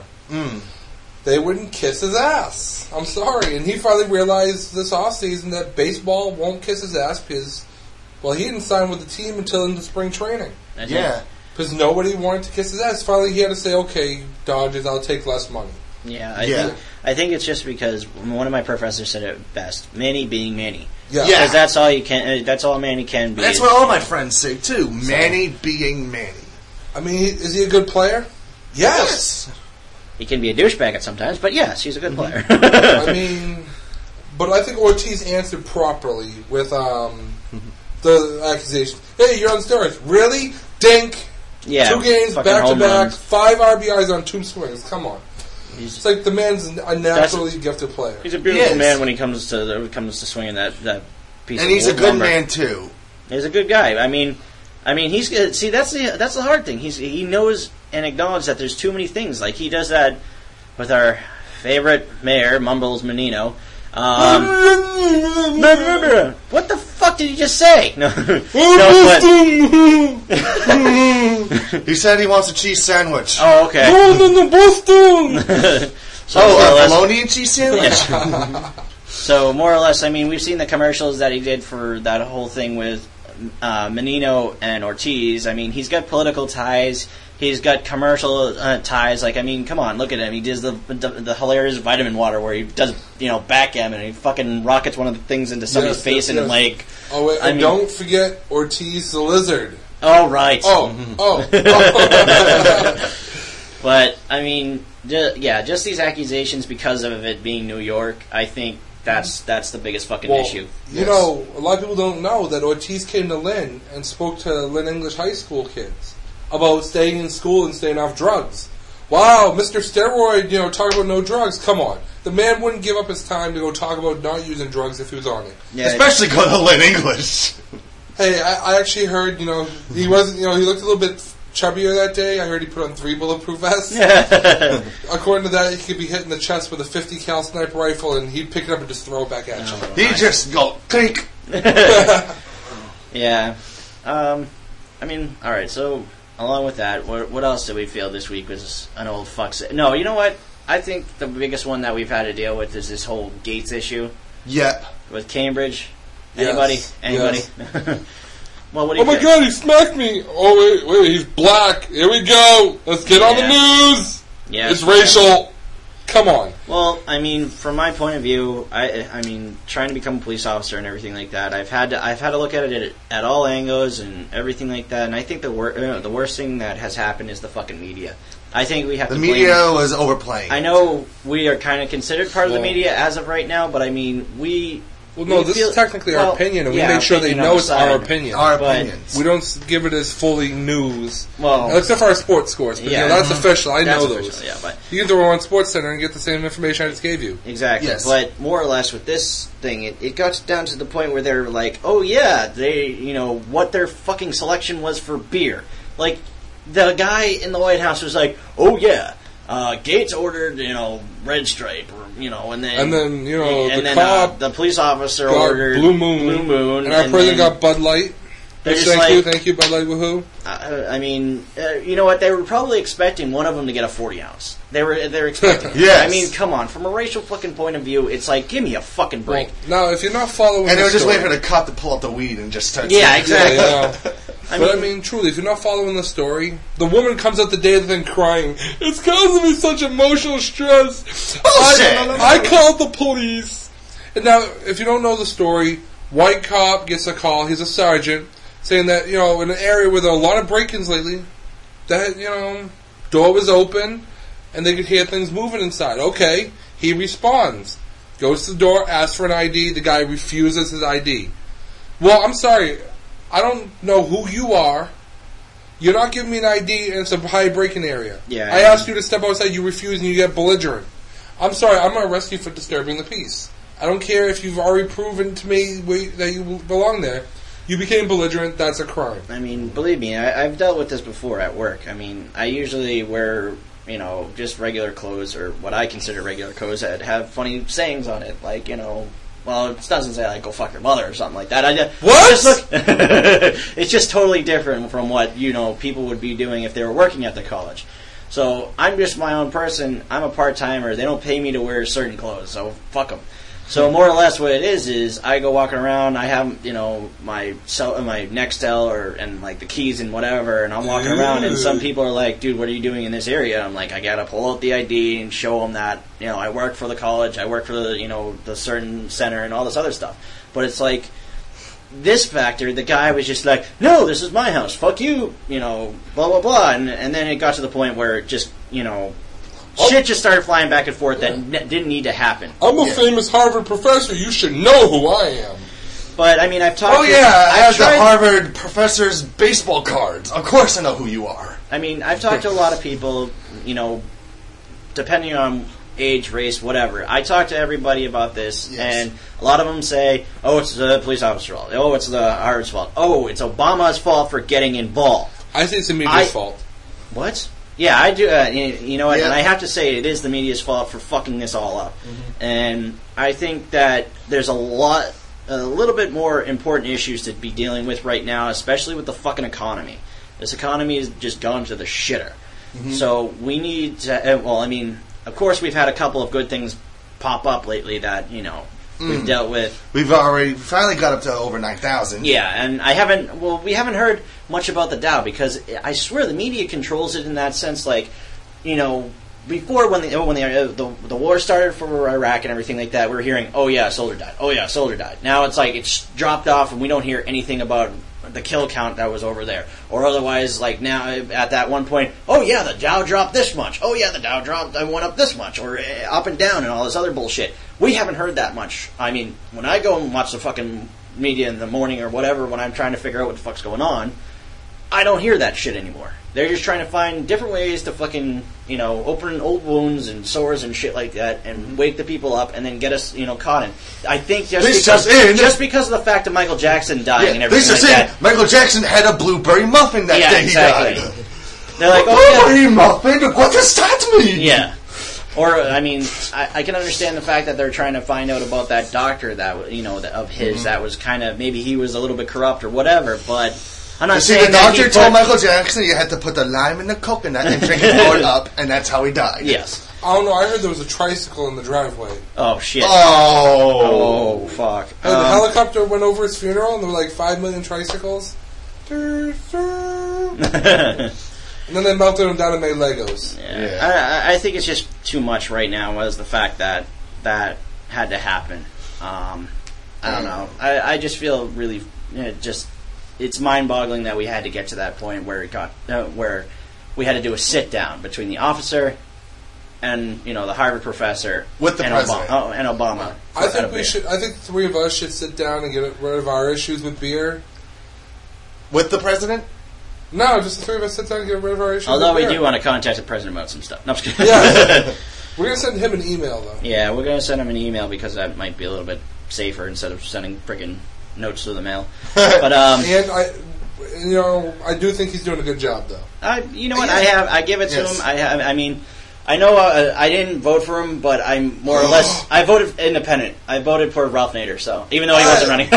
They wouldn't kiss his ass. I'm sorry. And he finally realized this offseason that baseball won't kiss his ass because, he didn't sign with the team until into spring training. That's Yeah. it. Because nobody wanted to kiss his ass. Finally, he had to say, okay, Dodgers, I'll take less money. Yeah, I think it's just because one of my professors said it best. Manny being Manny. Yeah. Yeah. Because that's all you can. That's all Manny can be. That's what all my friends say too. Manny being Manny. I mean, is he a good player? Yes. He can be a douchebag at sometimes, but yes, he's a good player. I mean, but I think Ortiz answered properly with the accusation. Hey, you're on steroids. Really? Dink. Yeah, 2 games fucking back to home back, runs. 5 RBIs on 2 swings. Come on. He's, It's like the man's a naturally gifted player. he's a beautiful Yes. man when he comes to swinging that piece. And of he's a wood good lumber. man too. He's a good guy. I mean, he's see that's the hard thing. He knows and acknowledges that there's too many things. Like he does that with our favorite mayor, Mumbles Menino. What the fuck did he just say? No, He said he wants a cheese sandwich. oh, okay. So more or a less- bologna and cheese sandwich? So more or less, I mean, we've seen the commercials that he did for that whole thing with Menino and Ortiz. I mean, he's got political ties. He's got commercial ties. Like, I mean, come on, look at him. He does the hilarious vitamin water where he does, backgammon and he fucking rockets one of the things into somebody's face and leg. Oh, wait, I and mean- don't forget Ortiz the Lizard. Oh, right. Oh. But, I mean, just these accusations because of it being New York, I think that's the biggest fucking issue. You know, a lot of people don't know that Ortiz came to Lynn and spoke to Lynn English High School kids about staying in school and staying off drugs. wow, Mr. Steroid, talk about no drugs. Come on. The man wouldn't give up his time to go talk about not using drugs if he was on it. Yeah, Especially going to learn English. Hey, I actually heard, he wasn't, he looked a little bit chubbier that day. I heard he put on 3 bulletproof vests. According to that, he could be hit in the chest with a 50 cal sniper rifle, and he'd pick it up and just throw it back at you. He just go, clink. Yeah. I mean, alright, so along with that, what else did we feel this week was an old fuck? No, you know what? I think the biggest one that we've had to deal with is this whole Gates issue. Yeah. With Cambridge. Yes. Anybody? Yes. Well, what do you think? God, he smacked me! Oh, wait, he's black. Here we go. Let's get on the news. Yeah. It's racial. Come on. Well, I mean, from my point of view, I mean, trying to become a police officer and everything like that, I've had to look at it at all angles and everything like that. And I think the worst thing that has happened is the fucking media. I think we have The to media blame, was overplaying. I know we are kind of considered part of the media as of right now, but I mean, Well, no, this is technically our opinion, and we make sure they know it's our opinion. Our opinions. We don't give it as fully news. Well, except for our sports scores, but that's official. I That's know official, those. yeah, but You can throw on SportsCenter and get the same information I just gave you. exactly. Yes. But more or less with this thing, it got down to the point where they're like, oh yeah, they, what their fucking selection was for beer. Like, the guy in the White House was like, oh yeah, Gates ordered, Red Stripe, or, and then the cop the police officer got ordered Blue Moon, and our president got Bud Light. They're just Thank you, Bud Light, woohoo. I mean, you know what? They were probably expecting one of them to get a 40 ounce. They're expecting. Yes. I mean, come on. From a racial fucking point of view, it's like, give me a fucking break. Well, now, if you're not following, And they were just story, waiting for the cop to pull out the weed and just start. Yeah, smoking. exactly. I mean, truly, if you're not following the story, the woman comes out the day of the thing crying, it's causing me such emotional stress. I called the police. And now, if you don't know the story, white cop gets a call, he's a sergeant, saying that, in an area where there are a lot of break-ins lately, that, door was open, and they could hear things moving inside. Okay, he responds. Goes to the door, asks for an ID, the guy refuses his ID. Well, I'm sorry, I don't know who you are. You're not giving me an ID, and it's a high break-in area. Yeah, I asked you to step outside, you refuse, and you get belligerent. I'm sorry, I'm going to arrest you for disturbing the peace. I don't care if you've already proven to me that you belong there. You became belligerent, that's a crime. I mean, believe me, I've dealt with this before at work. I mean, I usually wear, just regular clothes, or what I consider regular clothes that have funny sayings on it. Like, well, it doesn't say, like, go fuck your mother or something like that. What? It's just totally different from what, people would be doing if they were working at the college. So, I'm just my own person. I'm a part-timer. They don't pay me to wear certain clothes, so fuck them. So more or less what it is I go walking around, I have, my Nextel and like the keys and whatever, and I'm walking around, and some people are like, dude, what are you doing in this area? I'm like, I gotta pull out the ID and show them that, I work for the college, I work for the, the certain center and all this other stuff. But it's like, this factor, the guy was just like, no, this is my house, fuck you, blah, blah, blah. And then it got to the point where it just, shit just started flying back and forth that didn't need to happen. I'm a famous Harvard professor. You should know who I am. But, I mean, I've talked I have the Harvard professor's baseball cards. Of course I know who you are. I mean, I've talked to a lot of people, depending on age, race, whatever. I talk to everybody about this, and a lot of them say, oh, it's the police officer's fault. Oh, it's the Harvard's fault. Oh, it's Obama's fault for getting involved. I think it's the media's fault. What? Yeah, I do. You know what? And I have to say, it is the media's fault for fucking this all up. Mm-hmm. And I think that there's a little bit more important issues to be dealing with right now, especially with the fucking economy. This economy has just gone to the shitter. Mm-hmm. So we need to. Well, I mean, of course, we've had a couple of good things pop up lately that we've dealt with. We've finally got up to over 9,000. Yeah, and we haven't heard much about the Dow, because I swear the media controls it in that sense. Like, before when the war started for Iraq and everything like that, we were hearing, oh yeah, soldier died. Oh yeah, soldier died. Now it's like it's dropped off, and we don't hear anything about the kill count that was over there. Or otherwise, like now at that one point, oh yeah, the Dow dropped this much. Oh yeah, the Dow went up this much, or up and down, and all this other bullshit. We haven't heard that much. I mean, when I go and watch the fucking media in the morning or whatever, when I'm trying to figure out what the fuck's going on, I don't hear that shit anymore. They're just trying to find different ways to fucking, open old wounds and sores and shit like that, and wake the people up, and then get us, caught in. I think just because of the fact of Michael Jackson dying and everything like that. Michael Jackson had a blueberry muffin that day exactly. he died. They're like, blueberry muffin? What does that mean? Yeah. Or, I can understand the fact that they're trying to find out about that doctor that, of his that was kind of, maybe he was a little bit corrupt or whatever, but I'm not saying the doctor told Michael Jackson you had to put the lime in the coconut and drink it poured up, and that's how he died. Yes. I don't know, I heard there was a tricycle in the driveway. Oh, shit. Oh, fuck. Hey, the helicopter went over his funeral, and there were like 5 million tricycles. And then they melted them down and made Legos. Yeah. I think it's just too much right now, was the fact that had to happen. I don't know. I just feel really, it's mind-boggling that we had to get to that point where where we had to do a sit-down between the officer and, the Harvard professor with the president. And Obama. I think I think the three of us should sit down and get rid of our issues with beer. With the president? No, just the three of us sit down and get rid of our issues. Although with we beer. do want to contact the president about some stuff. No, I'm just kidding. Yeah. We're going to send him an email, though. Yeah, we're going to send him an email because that might be a little bit safer instead of sending freaking notes through the mail. But and I do think he's doing a good job, though. You know what? I give it to him. I know I didn't vote for him, but I'm more or less. I voted independent. I voted for Ralph Nader, so even though he wasn't running.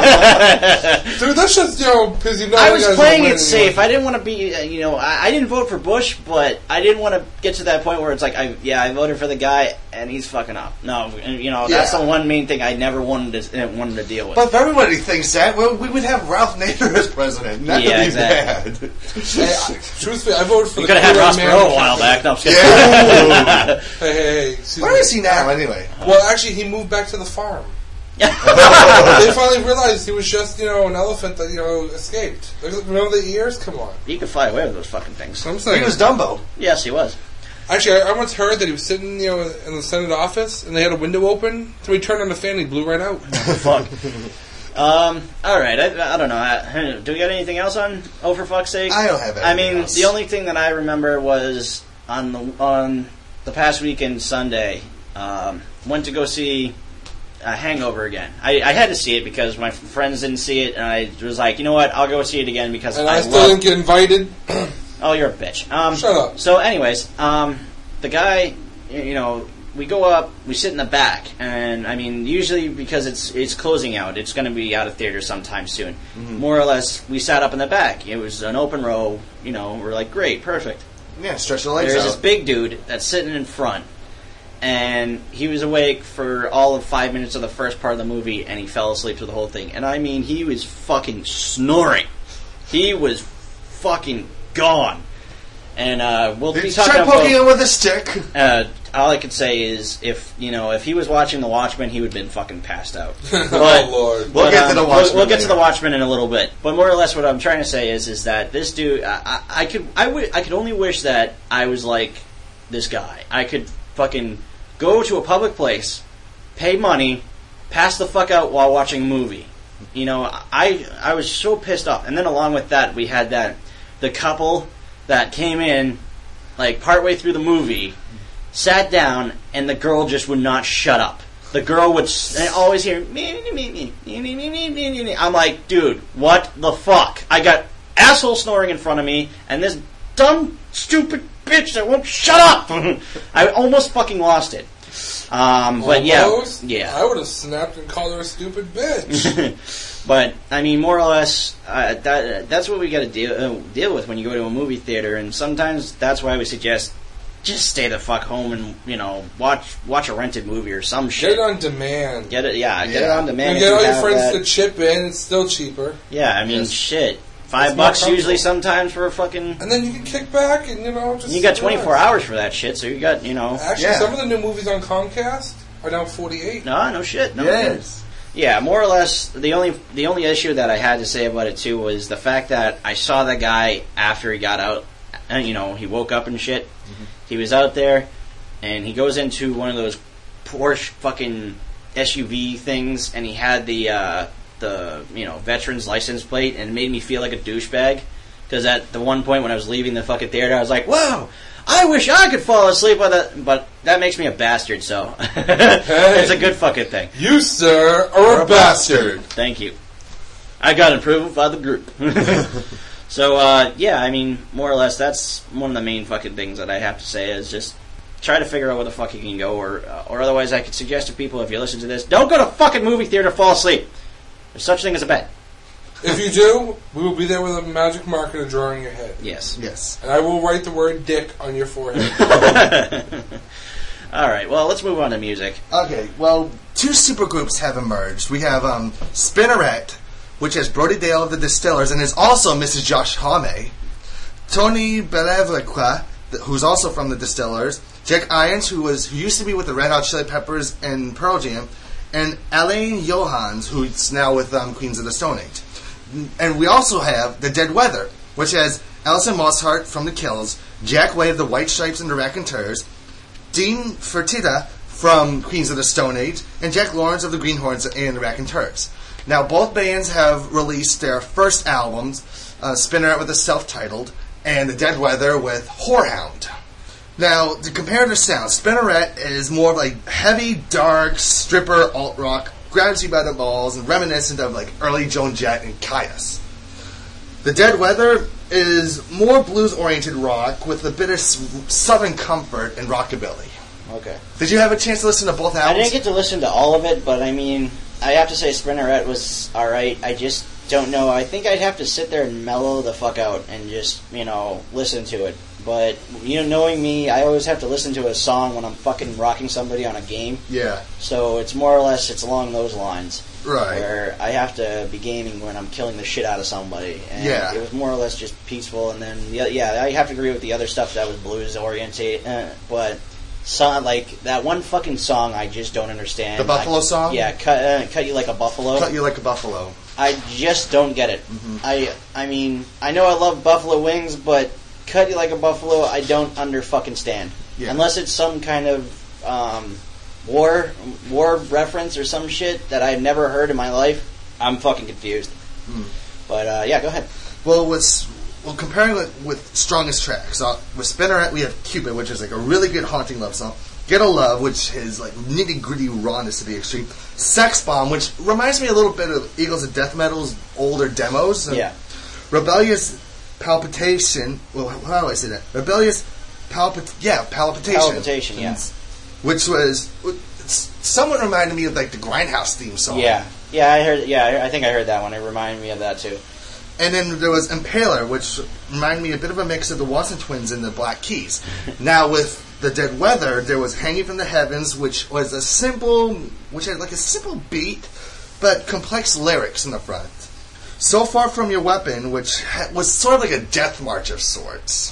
Dude, that's just because I was playing it safe. I didn't want to be. I didn't vote for Bush, but I didn't want to get to that point where it's like, I voted for the guy and he's fucking up. No, that's the one main thing I never wanted to deal with. But if everybody thinks that, well, we would have Ralph Nader as president. That would be exactly. bad. Truthfully, I voted for you the could have had Ross Perot a while back. No, I'm just kidding. Hey. Where is he now, anyway? Well, actually, he moved back to the farm. They finally realized he was just, an elephant that, escaped. Remember the ears? Come on. He could fly away with those fucking things. I'm saying. He was Dumbo. Yes, he was. Actually, I once heard that he was sitting, in the Senate office, and they had a window open, so he turned on the fan and he blew right out. Fuck. All right. I don't know. Do we got anything else on Oh For Fuck's Sake? I don't have anything else. The only thing that I remember was on the past weekend, Sunday, went to go see Hangover again. I had to see it because my friends didn't see it, and I was like, you know what, I'll go see it again because I still didn't get invited. Oh, you're a bitch. Shut up. So, anyways, the guy, we go up, we sit in the back, and usually because it's closing out, it's going to be out of theater sometime soon. Mm-hmm. More or less, we sat up in the back. It was an open row. We're like, great, perfect. Yeah, stretch the legs There's out. this big dude that's sitting in front, and he was awake for all of 5 minutes of the first part of the movie, and he fell asleep through the whole thing. And he was fucking snoring. He was fucking gone. And we'll be talking Try about... poking him with a stick. All I could say is, if he was watching The Watchmen, he would have been fucking passed out. But, oh, Lord. We'll get to The Watchmen We'll get to The Watchmen in a little bit. But more or less what I'm trying to say is that this dude... I could only wish that I was like this guy. I could fucking go to a public place, pay money, pass the fuck out while watching a movie. I was so pissed off. And then along with that, we had the couple that came in, like, partway through the movie, sat down, and the girl just would not shut up. The girl would always hear, I'm like, dude, what the fuck? I got asshole snoring in front of me, and this dumb, stupid bitch that won't shut up! I almost fucking lost it. But almost? yeah. I would have snapped and called her a stupid bitch. But, more or less, that's what we got to deal with when you go to a movie theater, and sometimes that's why we suggest just stay the fuck home and, watch a rented movie or some shit. Get it on demand. Get it on demand. You get all your friends to chip in, it's still cheaper. Yeah, shit. $5 usually sometimes for a fucking... And then you can kick back and, just... You got 24 hours for that shit, so you got, Actually, some of the new movies on Comcast are now $48. No shit. No yes. Yeah, more or less, the only issue that I had to say about it, too, was the fact that I saw the guy after he got out, and, he woke up and shit. Mm-hmm. He was out there, and he goes into one of those Porsche fucking SUV things, and he had the veteran's license plate, and it made me feel like a douchebag, Because at the one point when I was leaving the fucking theater, I was like, whoa, I wish I could fall asleep with it. But that makes me a bastard, so it's a good fucking thing. You, sir, are a bastard. Thank you. I got approval by the group. So, yeah, I mean, more or less, that's one of the main fucking things that I have to say is just try to figure out where the fuck you can go, or otherwise I could suggest to people, if you listen to this, don't go to fucking movie theater to fall asleep. There's such thing as a bed. If you do, we will be there with a magic marker to draw in your head. Yes. Yes. And I will write the word dick on your forehead. Alright, well, let's move on to music. Okay, well, two supergroups have emerged. We have Spinneret, which has Brody Dale of the Distillers, and is also Mrs. Josh Homme. Tony Belevrecqua, who's also from the Distillers. Jack Irons, who used to be with the Red Hot Chili Peppers and Pearl Jam. And Alain Johans, who's now with Queens of the Stone Age. And we also have The Dead Weather, which has Alison Mosshart from The Kills, Jack White of the White Stripes and the Raconteurs, Dean Fertitta from Queens of the Stone Age, and Jack Lawrence of the Greenhorns and the Raconteurs. Now, both bands have released their first albums, Spinneret with the self-titled, and The Dead Weather with Whorehound. Now, to compare their sound, Spinneret is more of like heavy, dark, stripper, alt-rock, grabs you by the balls, and reminiscent of like early Joan Jett and Caius. The Dead Weather is more blues-oriented rock with a bit of southern comfort and rockabilly. Okay. Did you have a chance to listen to both I albums? didn't get to listen to all of it, but I mean, I have to say Spinneret was alright. I just don't know. I think I'd have to sit there and mellow the fuck out and just, listen to it. But, knowing me, I always have to listen to a song when I'm fucking rocking somebody on a game. Yeah. So it's more or less, it's along those lines. Right. Where I have to be gaming when I'm killing the shit out of somebody. And Yeah. it was more or less just peaceful. And then, I have to agree with the other stuff that was blues-oriented. But, like, that one fucking song I just don't understand. The Buffalo song? Yeah, Cut You Like a Buffalo. Cut You Like a Buffalo. I just don't get it. Mm-hmm. I mean, I know I love buffalo wings, but Cut You Like a Buffalo, I don't fucking stand. Yeah. Unless it's some kind of war reference or some shit that I've never heard in my life, I'm fucking confused. But go ahead. Well, comparing it with strongest tracks, with Spinneret we have Cupid, which is like a really good haunting love song. Get a Love, which is like nitty gritty rawness to the extreme. Sex Bomb, which reminds me a little bit of Eagles of Death Metal's older demos. And Yeah. Rebellious Palpitation. Well, how do I say that? Rebellious Palpitation. Palpitation, yeah. Which was somewhat reminded me of like the Grindhouse theme song. Yeah, I heard. Yeah, I think I heard that one. It reminded me of that too. And then there was Impaler, which reminded me a bit of a mix of the Watson Twins and the Black Keys. Now with The Dead Weather, there was Hanging from the Heavens, which had like a simple beat, but complex lyrics in the front. So Far From Your Weapon, which was sort of like a death march of sorts.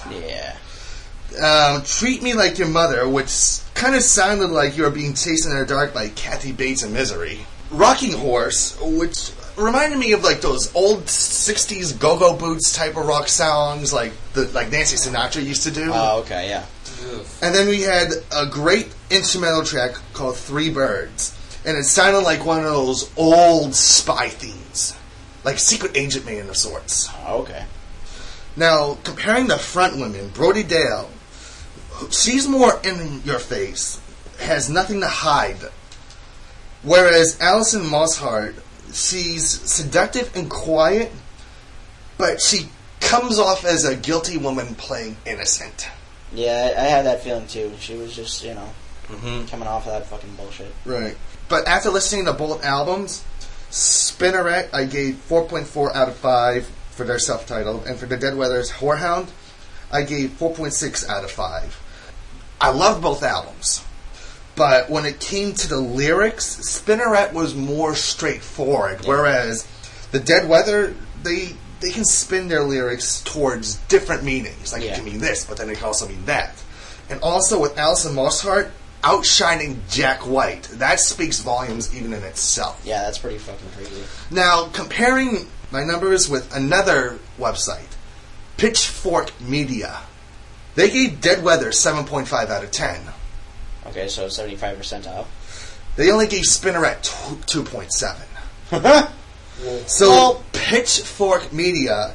Yeah. Treat Me Like Your Mother, which kind of sounded like you were being chased in the dark by Kathy Bates and Misery. Rocking Horse, which reminded me of like those old 60s go-go boots type of rock songs like Nancy Sinatra used to do. Oh, okay, yeah. And then we had a great instrumental track called Three Birds. And it sounded like one of those old spy themes. Like Secret Agent Man of sorts. Oh, okay. Now, comparing the front women, Brody Dale, she's more in your face, has nothing to hide. Whereas Alison Mosshart, she's seductive and quiet, but she comes off as a guilty woman playing innocent. Yeah, I had that feeling too. She was just, coming off of that fucking bullshit. Right. But after listening to both albums, Spinneret, I gave 4.4 out of 5 for their self-titled, and for The Dead Weather's Whorehound, I gave 4.6 out of 5. I loved both albums, but when it came to the lyrics, Spinneret was more straightforward, whereas The Dead Weather, they can spin their lyrics towards different meanings. Like, it can mean this, but then it can also mean that. And also with Alison Mosshart, outshining Jack White. That speaks volumes even in itself. Yeah, that's pretty fucking crazy. Now, comparing my numbers with another website, Pitchfork Media, they gave Dead Weather 7.5 out of 10. Okay, so 75% off. They only gave Spinneret 2.7. So, Pitchfork Media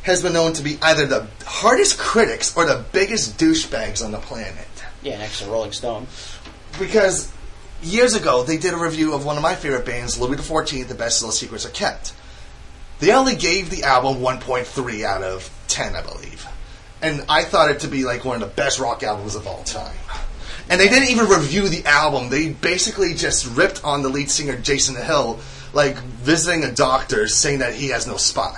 has been known to be either the hardest critics or the biggest douchebags on the planet. Yeah, next to Rolling Stone. Because years ago, they did a review of one of my favorite bands, Louis XIV, The Best Little Secrets Are Kept. They only gave the album 1.3 out of 10, I believe. And I thought it to be like one of the best rock albums of all time. And they didn't even review the album. They basically just ripped on the lead singer, Jason Hill, like visiting a doctor saying that he has no spine.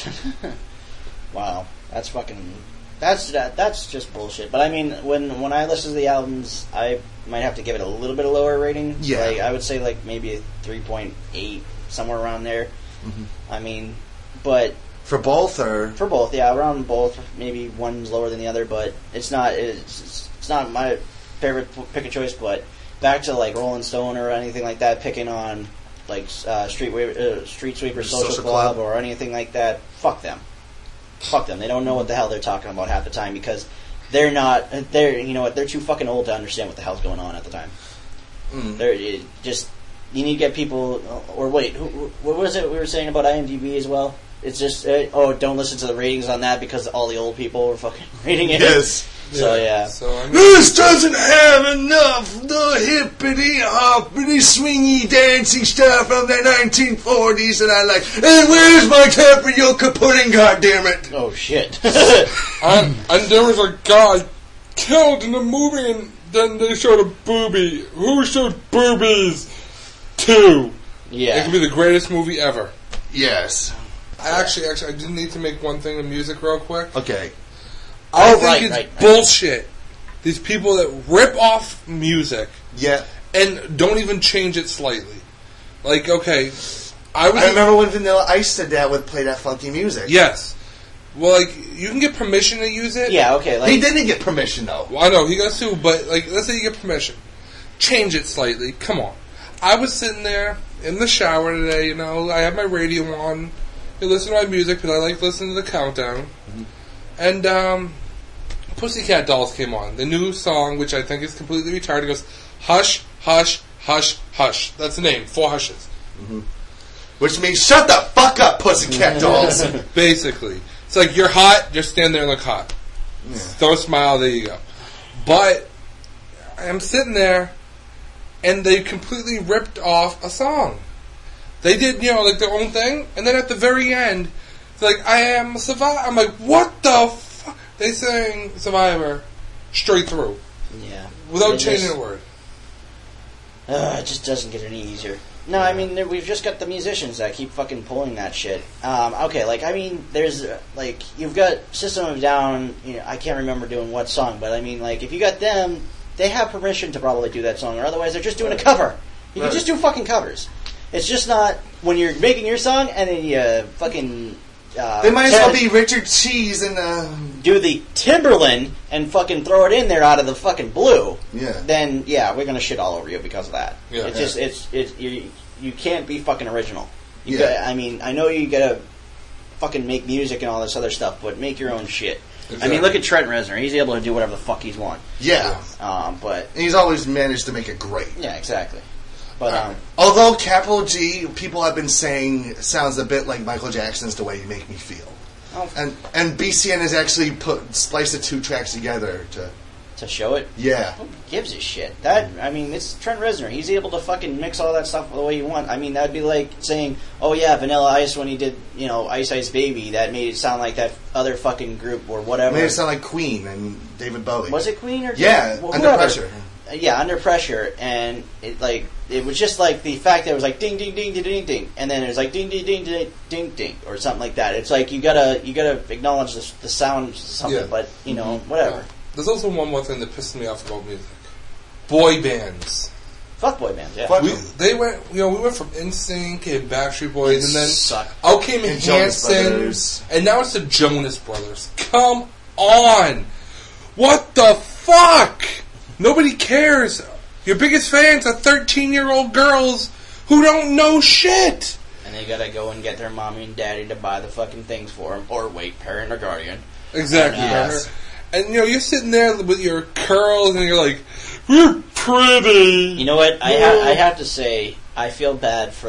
Wow, that's fucking... That's just bullshit. But I mean, when I listen to the albums, I might have to give it a little bit of lower rating. Yeah. Like, I would say like maybe a 3.8, somewhere around there. Mm-hmm. I mean, but... For both, or... For both, yeah, around both. Maybe one's lower than the other, but it's not my favorite pick of choice. But back to like Rolling Stone or anything like that, picking on like Street Sweeper Social Club or anything like that, fuck them. Fuck them. They don't know what the hell they're talking about half the time because they're you know what, they're too fucking old to understand what the hell's going on at the time. You need to get people, or wait, what was it we were saying about IMDb as well? It's just, don't listen to the ratings on that because all the old people were fucking rating it. Yes. So, yeah. So, I mean, This doesn't have enough the hippity hoppity swingy dancing stuff from the 1940s that I like. And where's my tapioca pudding, goddammit? Oh, shit. and there was a guy killed in the movie, and then they showed a boobie. Who showed boobies? 2. Yeah. It could be the greatest movie ever. Yes. Actually, I did need to make one thing of music real quick. Okay. I think right, it's right. bullshit. These people that rip off music Yeah. and don't even change it slightly. Like, okay, I remember when Vanilla Ice did that with Play That Funky Music. Yes. Well, like, you can get permission to use it. Yeah, okay. Like, He didn't get permission, though. Well, I know, he got sued, but, like, let's say you get permission. Change it slightly. Come on. I was sitting there in the shower today, you know, I had my radio on. I listen to my music because I like listening to the countdown. Mm-hmm. And, Pussycat Dolls came on. The new song, which I think is completely retarded, goes, Hush, Hush, Hush, Hush. That's the name. 4 hushes. Mm-hmm. Which means, shut the fuck up, Pussycat Dolls. Basically. It's like, you're hot, just stand there and look hot. Yeah. Don't smile, there you go. But, I'm sitting there, and they completely ripped off a song. They did, you know, like their own thing, and then at the very end, it's like, I am a survivor. I'm like, what the fuck? They sang Survivor straight through. yeah. Without changing a word. It just doesn't get any easier. No, I mean, we've just got the musicians that keep fucking pulling that shit. Okay, like, I mean, there's, like, you've got System of a Down, you know, I can't remember doing what song, but I mean, like, if you got them, they have permission to probably do that song, or otherwise they're just doing a cover. You can just do fucking covers. It's just not, when you're making your song, and then you fucking... They might as well be Richard Cheese and, do the Timberland and fucking throw it in there out of the fucking blue. Yeah. Then, yeah, we're gonna shit all over you because of that. Yeah. It's just, you can't be fucking original. You Yeah. gotta, I mean, I know you gotta fucking make music and all this other stuff, but make your own shit. Exactly. I mean, look at Trent Reznor. He's able to do whatever the fuck he's want. Yeah. But, And he's always managed to make it great. yeah, exactly. But, Although Capital G, people have been saying, sounds a bit like Michael Jackson's The Way You Make Me Feel. oh, And BCN has actually spliced the 2 tracks together to show it, yeah. who gives a shit? That, I mean, it's Trent Reznor. He's able to fucking mix all that stuff the way you want. I mean, that'd be like saying, oh yeah, Vanilla Ice when he did, you know, Ice Ice Baby, that made it sound like that other fucking group or whatever. Made it sound like Queen and David Bowie. Was it Queen or Yeah, well, Under whoever. Pressure. Yeah, Under Pressure, and it was just like the fact that it was like ding ding ding ding ding ding, and then it was like ding ding ding ding ding ding or something like that. It's like you gotta acknowledge the sound of something, Yeah. but you know whatever. There's also one more thing that pissed me off about music. Boy bands. Fuck boy bands, yeah. Fuck We them. went from NSYNC and Backstreet Boys, and then Suck. out came And Jonas Hanson, Brothers. and now it's the Jonas Brothers. Come on! What the fuck? Nobody cares. Your biggest fans are 13-year-old girls who don't know shit. And they gotta go and get their mommy and daddy to buy the fucking things for them, or wait, parent or guardian. Exactly. Yes. And you know, you're sitting there with your curls, and you're like, "We're pretty." You know what? I have to say, I feel bad for the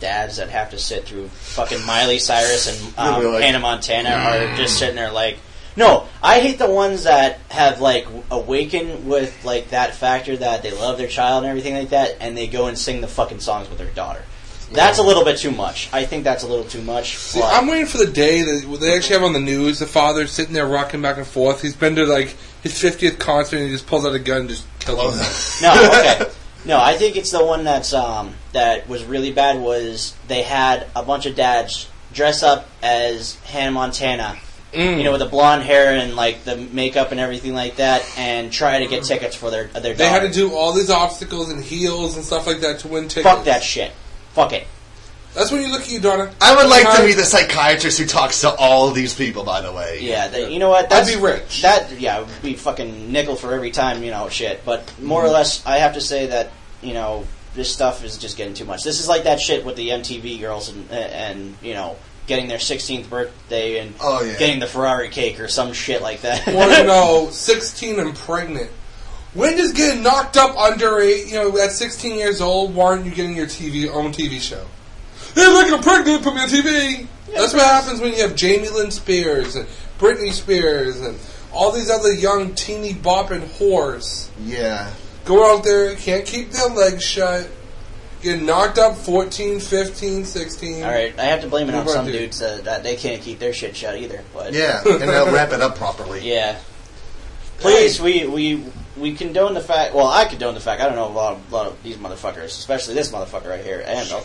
dads that have to sit through fucking Miley Cyrus and They'll be like, Hannah Montana are just sitting there like, no, I hate the ones that have like awakened with like that factor that they love their child and everything like that, and they go and sing the fucking songs with their daughter. That's a little bit too much. I think that's a little too much. See, but I'm waiting for the day that they actually have on the news the father sitting there rocking back and forth. He's been to like his 50th concert and he just pulls out a gun and just kills him. No, okay. No, I think it's the one that's that was really bad. Was they had a bunch of dads dress up as Hannah Montana, you know, with the blonde hair and like the makeup and everything like that, and try to get tickets for their daughter. They had to do all these obstacles and heels and stuff like that to win tickets. Fuck that shit. Fuck it. That's when you look at your daughter. I would like to be the psychiatrist who talks to all of these people, by the way. Yeah, you know what? I'd be rich. It would be fucking nickel for every time, you know, shit. But more or less, I have to say that, you know, this stuff is just getting too much. This is like that shit with the MTV girls and you know, getting their 16th birthday and getting the Ferrari cake or some shit like that. Or, no, 16 and pregnant. When does getting knocked up under at 16 years old, why aren't you getting your own TV show? Hey, look, I'm pregnant, put me on TV! Yeah, that's what happens when you have Jamie Lynn Spears and Britney Spears and all these other young teeny bopping whores. Yeah. Go out there, can't keep their legs shut, get knocked up 14, 15, 16. Alright, I have to blame it on some dudes that they can't keep their shit shut either. But yeah, and they'll wrap it up properly. Yeah. Please, we condone the fact. Well, I condone the fact. I don't know a lot of these motherfuckers, especially this motherfucker right here.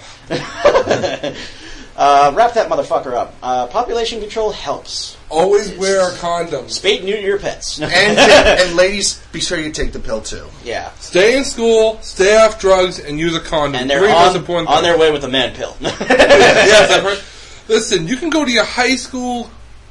Wrap that motherfucker up. Population control helps. Always wear a condom. Spay neuter your pets. and ladies, be sure you take the pill too. Yeah. Stay in school, stay off drugs, and use a condom. And they're on their way with a man pill. Yes, right. Listen, you can go to your high school,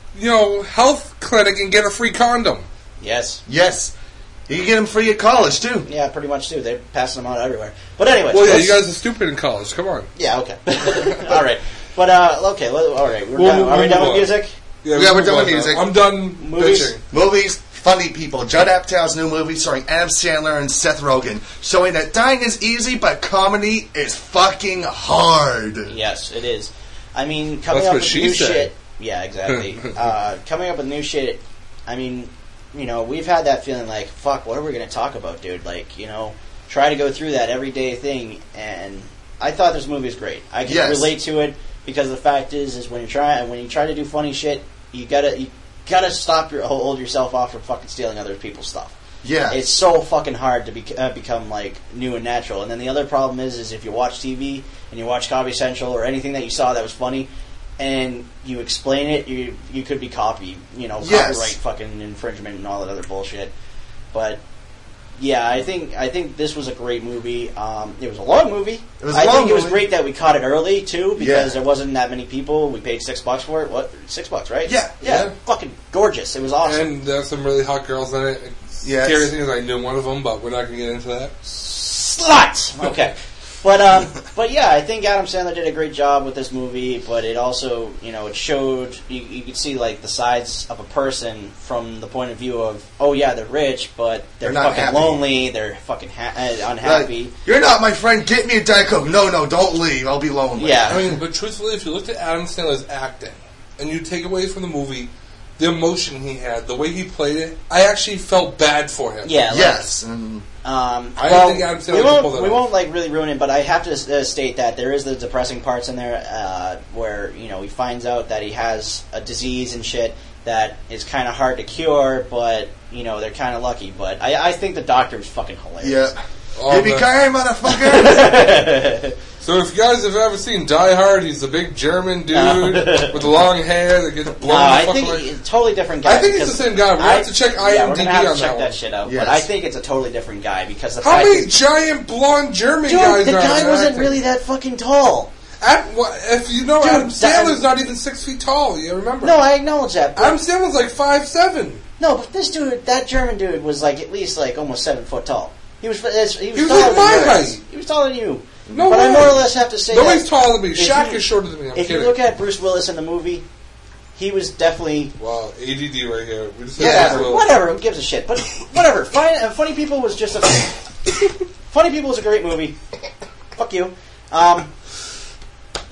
health clinic and get a free condom. Yes. Yes. You can get them free at college, too. Yeah, pretty much, too. They're passing them out everywhere. But anyway. Well, yeah, you guys are stupid in college. Come on. Yeah, okay. All right. But, okay, all right. Are we done with music? Yeah, we're done with music. I'm done Movies? bitching. Movies, funny people. Judd Apatow's new movie starring Adam Sandler and Seth Rogen, showing that dying is easy, but comedy is fucking hard. Yes, it is. I mean, coming up with new shit. Yeah, exactly. Coming up with new shit, I mean, we've had that feeling like, fuck, what are we going to talk about, dude? Like, try to go through that everyday thing, and I thought this movie was great. I can relate to it, because the fact is when you try to do funny shit, you gotta hold yourself off from fucking stealing other people's stuff. Yeah. It's so fucking hard to become, like, new and natural. And then the other problem is if you watch TV, and you watch Comedy Central, or anything that you saw that was funny, and you explain it, you could be copyright fucking infringement and all that other bullshit. But yeah, I think this was a great movie. It was a long movie. It was great that we caught it early too, because there wasn't that many people. We paid $6 for it. What, $6, right? Yeah. Fucking gorgeous. It was awesome. And there's some really hot girls in it. Yes. Scary thing is I knew one of them, but we're not going to get into that. Sluts. Okay. But yeah, I think Adam Sandler did a great job with this movie, but it also, it showed, you could see, like, the sides of a person from the point of view of, oh yeah, they're rich, but they're fucking happy. Lonely, they're fucking unhappy. Like, you're not my friend, get me a Diet Coke. No, don't leave, I'll be lonely. Yeah. I mean, but truthfully, if you looked at Adam Sandler's acting, and you take away from the movie the emotion he had, the way he played it, I actually felt bad for him. Yeah. Yes. I don't think Adam Sandler can pull that off. We won't like really ruin it, but I have to state that there is the depressing parts in there where he finds out that he has a disease and shit that is kind of hard to cure, but they're kind of lucky. But I think the doctor was fucking hilarious. Yeah. Yippee-ki-yay, motherfucker! So if you guys have ever seen Die Hard, he's the big German dude with long hair that gets blown I think he's a totally different guy. I think he's the same guy. We have to check IMDb we're gonna have to on check that shit out. Yes. But I think it's a totally different guy because How many giant blonde German guys the are guy there wasn't acting? really that fucking tall. If you know, Adam Sandler's not even 6 feet tall. You remember? No, I acknowledge that. Adam Sandler's like 5'7". No, but this dude, that German dude, was like at least like almost 7 foot tall. He was taller like than my you. height. He was taller than you. No but way. I more or less have to say Nobody's that taller than me. if Shaq you- is shorter than me. I'm if kidding. you look at Bruce Willis in the movie, he was definitely... Wow, ADD right here. We just whatever. Who gives a shit? But whatever. Funny People was just a... Funny People was a great movie. Fuck you.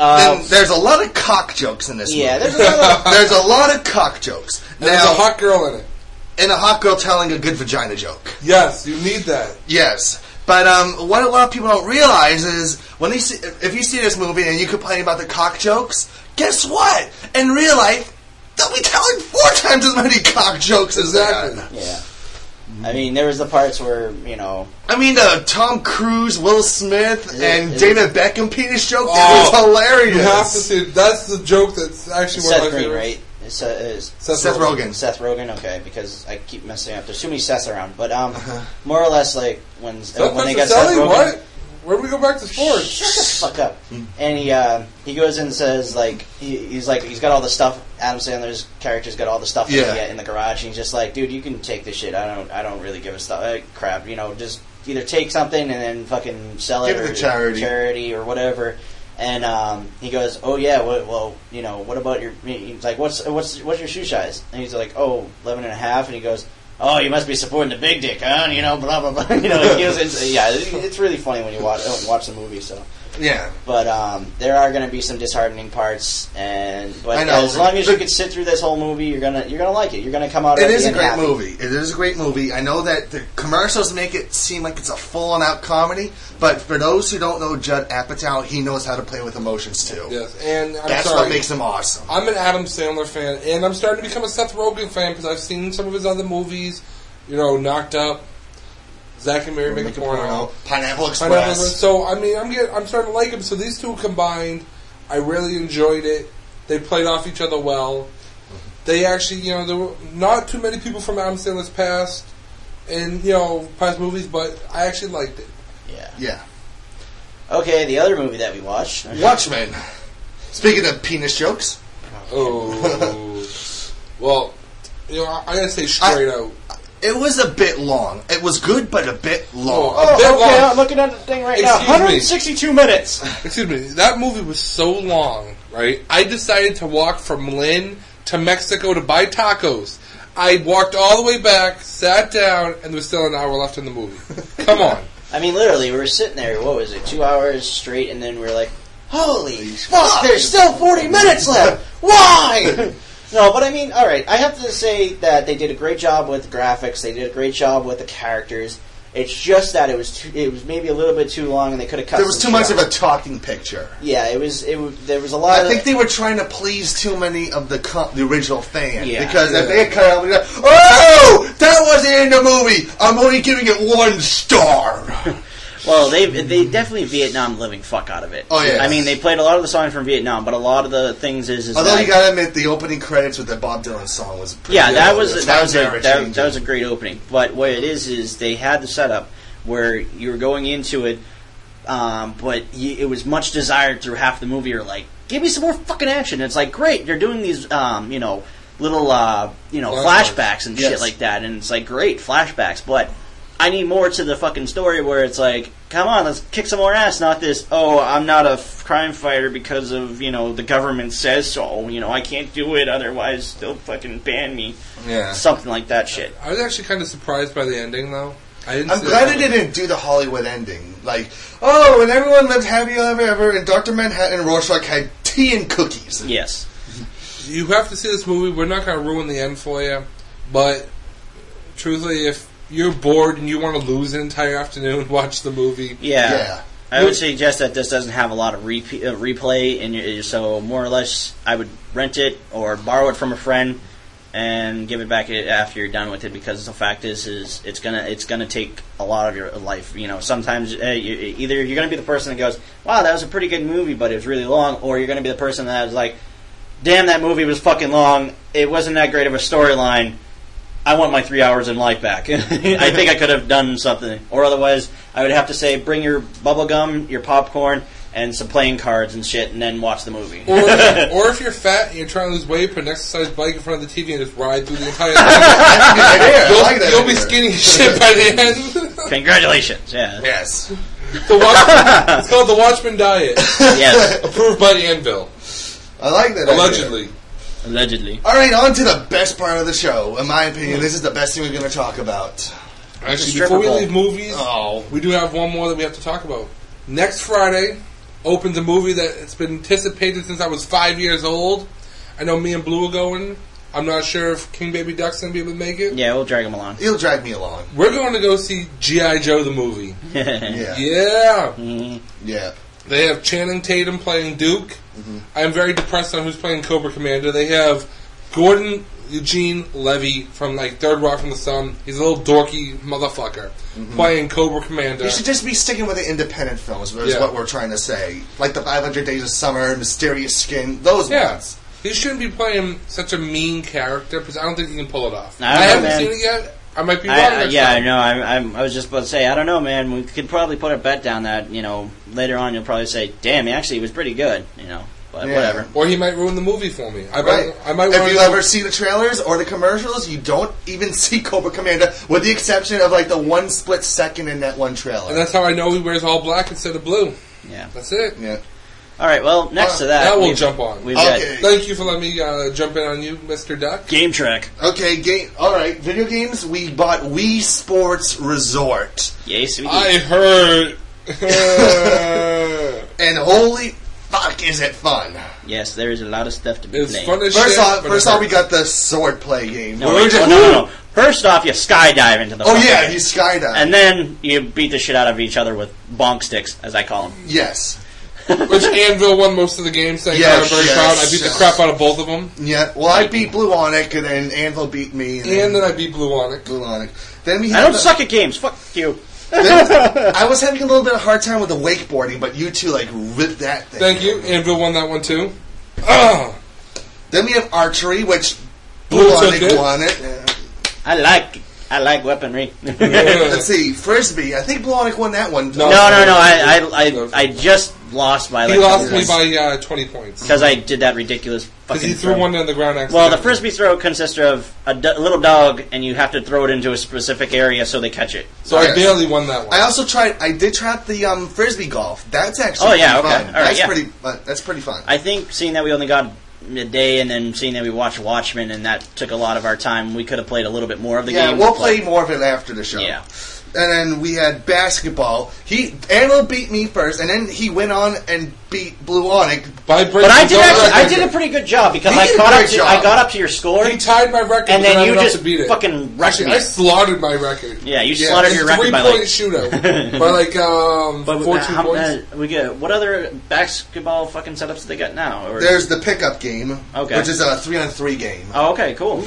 then there's a lot of cock jokes in this Yeah, movie. there's There's a lot of cock jokes. And there's a hot girl in it. And a hot girl telling a good vagina joke. Yes, you need that. Yes. But what a lot of people don't realize is when they see, if you see this movie and you complain about the cock jokes, guess what? In real life, they'll be telling 4 times as many cock jokes as Exactly. that. Yeah. I mean, there was the parts where, you know... I mean, the Tom Cruise, Will Smith, and it David Beckham penis joke, Oh, it was hilarious. You have to see it. That's the joke that's actually one of Seth my Green, favorites. right? Seth Rogen. Seth Rogen, okay, because I keep messing up. There's too many Seths around. But more or less, like, when they got Seth Rogen... What? Where do we go back to sports? Shut the fuck up. And he goes in and says, like, he's got all the stuff. Adam Sandler's character's got all the stuff in the garage. And he's just like, dude, you can take this shit. I don't really give a crap. You know, just either take something and then fucking sell it Give it or to charity or whatever. And he goes, oh yeah, well, you know, what about your? He's like, what's your shoe size? And he's like, 11 and a half. And he goes, oh, you must be supporting the big dick, huh? You know, blah blah blah. You know, he goes into, it's really funny when you watch the movie. So Yeah. but there are going to be some disheartening parts, but I know. as long as you can sit through this whole movie, you're gonna like it. You're gonna come out. It at is the a end great happy. movie. It is a great movie. I know that the commercials make it seem like it's a full-on-out comedy, but for those who don't know Judd Apatow, he knows how to play with emotions too. Yes, and That's what makes him awesome. I'm an Adam Sandler fan, and I'm starting to become a Seth Rogen fan because I've seen some of his other movies. You know, Knocked Up, Zack and Mary Make a Porno, Pineapple Express. So I mean, I'm starting to like him. So these two combined, I really enjoyed it. They played off each other well. They actually, you know, there were not too many people from Adam Sandler's past movies, but I actually liked it. Yeah. Okay, the other movie that we watched, Watchmen. Speaking of penis jokes. Oh, well, you know, I gotta say straight out. It was a bit long. It was good, but a bit long. A bit long. I'm looking at the thing right now. Excuse me. 162 minutes. Excuse me, that movie was so long, right? I decided to walk from Lynn to Mexico to buy tacos. I walked all the way back, sat down, and there was still an hour left in the movie. Come on. I mean, literally, we were sitting there. What was it? 2 hours straight, and then we were like, "Holy fuck! There's still 40 minutes left. Why?" No, but I mean, all right. I have to say that they did a great job with the graphics. They did a great job with the characters. It's just that it was maybe a little bit too long, and they could have cut. There was too much of a talking picture. Yeah, there was a lot. I think they were trying to please too many of the original fans. Yeah. Because if they had cut out, they'd go, oh, that wasn't in the movie. I'm only giving it 1 star. Well, they definitely Vietnam living fuck out of it. Oh, yeah. I mean, they played a lot of the songs from Vietnam, but a lot of the things is Although that, you gotta admit, the opening credits with the Bob Dylan song was pretty good. that was a a great opening. But what it is they had the setup where you were going into it, but it was much desired through half the movie. You're like, give me some more fucking action. And it's like, great, you're doing these, little, flashbacks and shit like that, and it's like, great, flashbacks, but I need more to the fucking story where it's like, come on, let's kick some more ass, not this, I'm not a crime fighter because of, the government says so, I can't do it, otherwise they'll fucking ban me. Yeah. Something like that shit. I was actually kind of surprised by the ending, though. I'm glad it didn't do the Hollywood ending. Like, and everyone lived happy ever, and Dr. Manhattan and Rorschach had tea and cookies. Yes. You have to see this movie. We're not going to ruin the end for you, but truthfully, if you're bored and you want to lose an entire afternoon, watch the movie. Yeah. I would suggest that this doesn't have a lot of replay, and so more or less, I would rent it or borrow it from a friend and give it back after you're done with it. Because the fact is it's gonna take a lot of your life. Sometimes either you're gonna be the person that goes, "Wow, that was a pretty good movie, but it was really long," or you're gonna be the person that is like, "Damn, that movie was fucking long. It wasn't that great of a storyline. I want my 3 hours in life back." I think I could have done something. Or otherwise, I would have to say, bring your bubble gum, your popcorn, and some playing cards and shit, and then watch the movie. Or if you're fat and you're trying to lose weight, put an exercise bike in front of the TV and just ride through the entire thing. That's a good idea. I like that You'll be idea. skinny as shit by the end. Congratulations, yeah. Yes. It's called the Watchmen Diet. Yes. Approved by Anvil. I like that idea. Allegedly. Allegedly. All right, on to the best part of the show. In my opinion, this is the best thing we're going to talk about. Actually, Stripper before we bowl. leave movies, we do have one more that we have to talk about. Next Friday, opens a movie that's been anticipated since I was 5 years old. I know me and Blue are going. I'm not sure if King Baby Duck's going to be able to make it. Yeah, we'll drag him along. He'll drag me along. We're going to go see G.I. Joe the movie. Yeah. Yeah. Yeah. They have Channing Tatum playing Duke. I'm very depressed on who's playing Cobra Commander. They have Gordon Eugene Levy from like Third Rock from the Sun. He's a little dorky motherfucker playing Cobra Commander. You should just be sticking with the independent films, is Yeah. what we're trying to say. Like the 500 Days of Summer, Mysterious Skin, those ones. He shouldn't be playing such a mean character because I don't think he can pull it off. I don't I know, haven't man. seen it yet. I might be wrong. next Yeah, I time. know. I was just about to say, I don't know, man. We could probably put a bet down that, later on you'll probably say, damn, actually, it was pretty good, But Yeah. whatever. Or he might ruin the movie for me. I Right. might If wanna you go- ever see the trailers or the commercials, you don't even see Cobra Commander, with the exception of like the one split second in that one And trailer. that's how I know he wears all black instead of blue. Yeah. That's it. Yeah. All right, well, next to that. Now we'll we've- jump on. We've Okay. Thank you for letting me jump in on you, Mr. Duck. got Game Track. Okay, alright, video games, we bought Wii Sports Resort. Yes, we did. I heard. And holy fuck, is it fun. Yes, there is a lot of stuff to be It's played. fun as First shit. off, but first it off, we hurts. got the sword play game. No, wait, no. First off, you skydive into the Oh fucking yeah, thing. you skydive. And then you beat the shit out of each other with bonk sticks, as I call them. Yes. Which Anvil won most of the games. Thank Yes, God, I'm very proud. I beat the crap out of both of them. Yeah, well I beat Blue Onic, and then Anvil beat me, And then I beat Blue Onic. Blue Onic. Then we I had don't suck at games. Fuck you. I was having a little bit of a hard time with the wakeboarding, but you two like ripped that thing. Thank you. Anvil won that one too. Then we have archery, which Blue Blue took Onic it. won it. I like weaponry. Let's see, Frisbee. I think Blue Onic won that one. No. No. I just lost by He lost me by 20 points. because I did that ridiculous Because fucking he threw throw. one on the ground Well, accidentally. the frisbee throw consists of a little dog, and you have to throw it into a specific area so they catch it. So I Yes. barely won that one. I did try out the Frisbee golf. That's actually Oh, yeah, pretty okay. fun. All right, That's pretty fun. I think seeing that we only got a day, and then seeing that we watched Watchmen, and that took a lot of our time, we could have played a little bit more of the Yeah, game. we'll play more of it after the show. Yeah. And then we had basketball. Anvil beat me first, and then he went on and beat Blue Onic. By breaking But I did double actually, I record. did a pretty good job because He I did a caught up great to job. I got up to your score, He tied my record, and but then I you went up just to beat it. fucking wrecked Actually, me. I slaughtered my record. Yeah, you slaughtered your record by 3-point like. shootout by like 14 points. We get what other basketball fucking setups do they got now? Or, There's the pickup game, Okay. which is a 3-on-3 game. oh, okay, cool.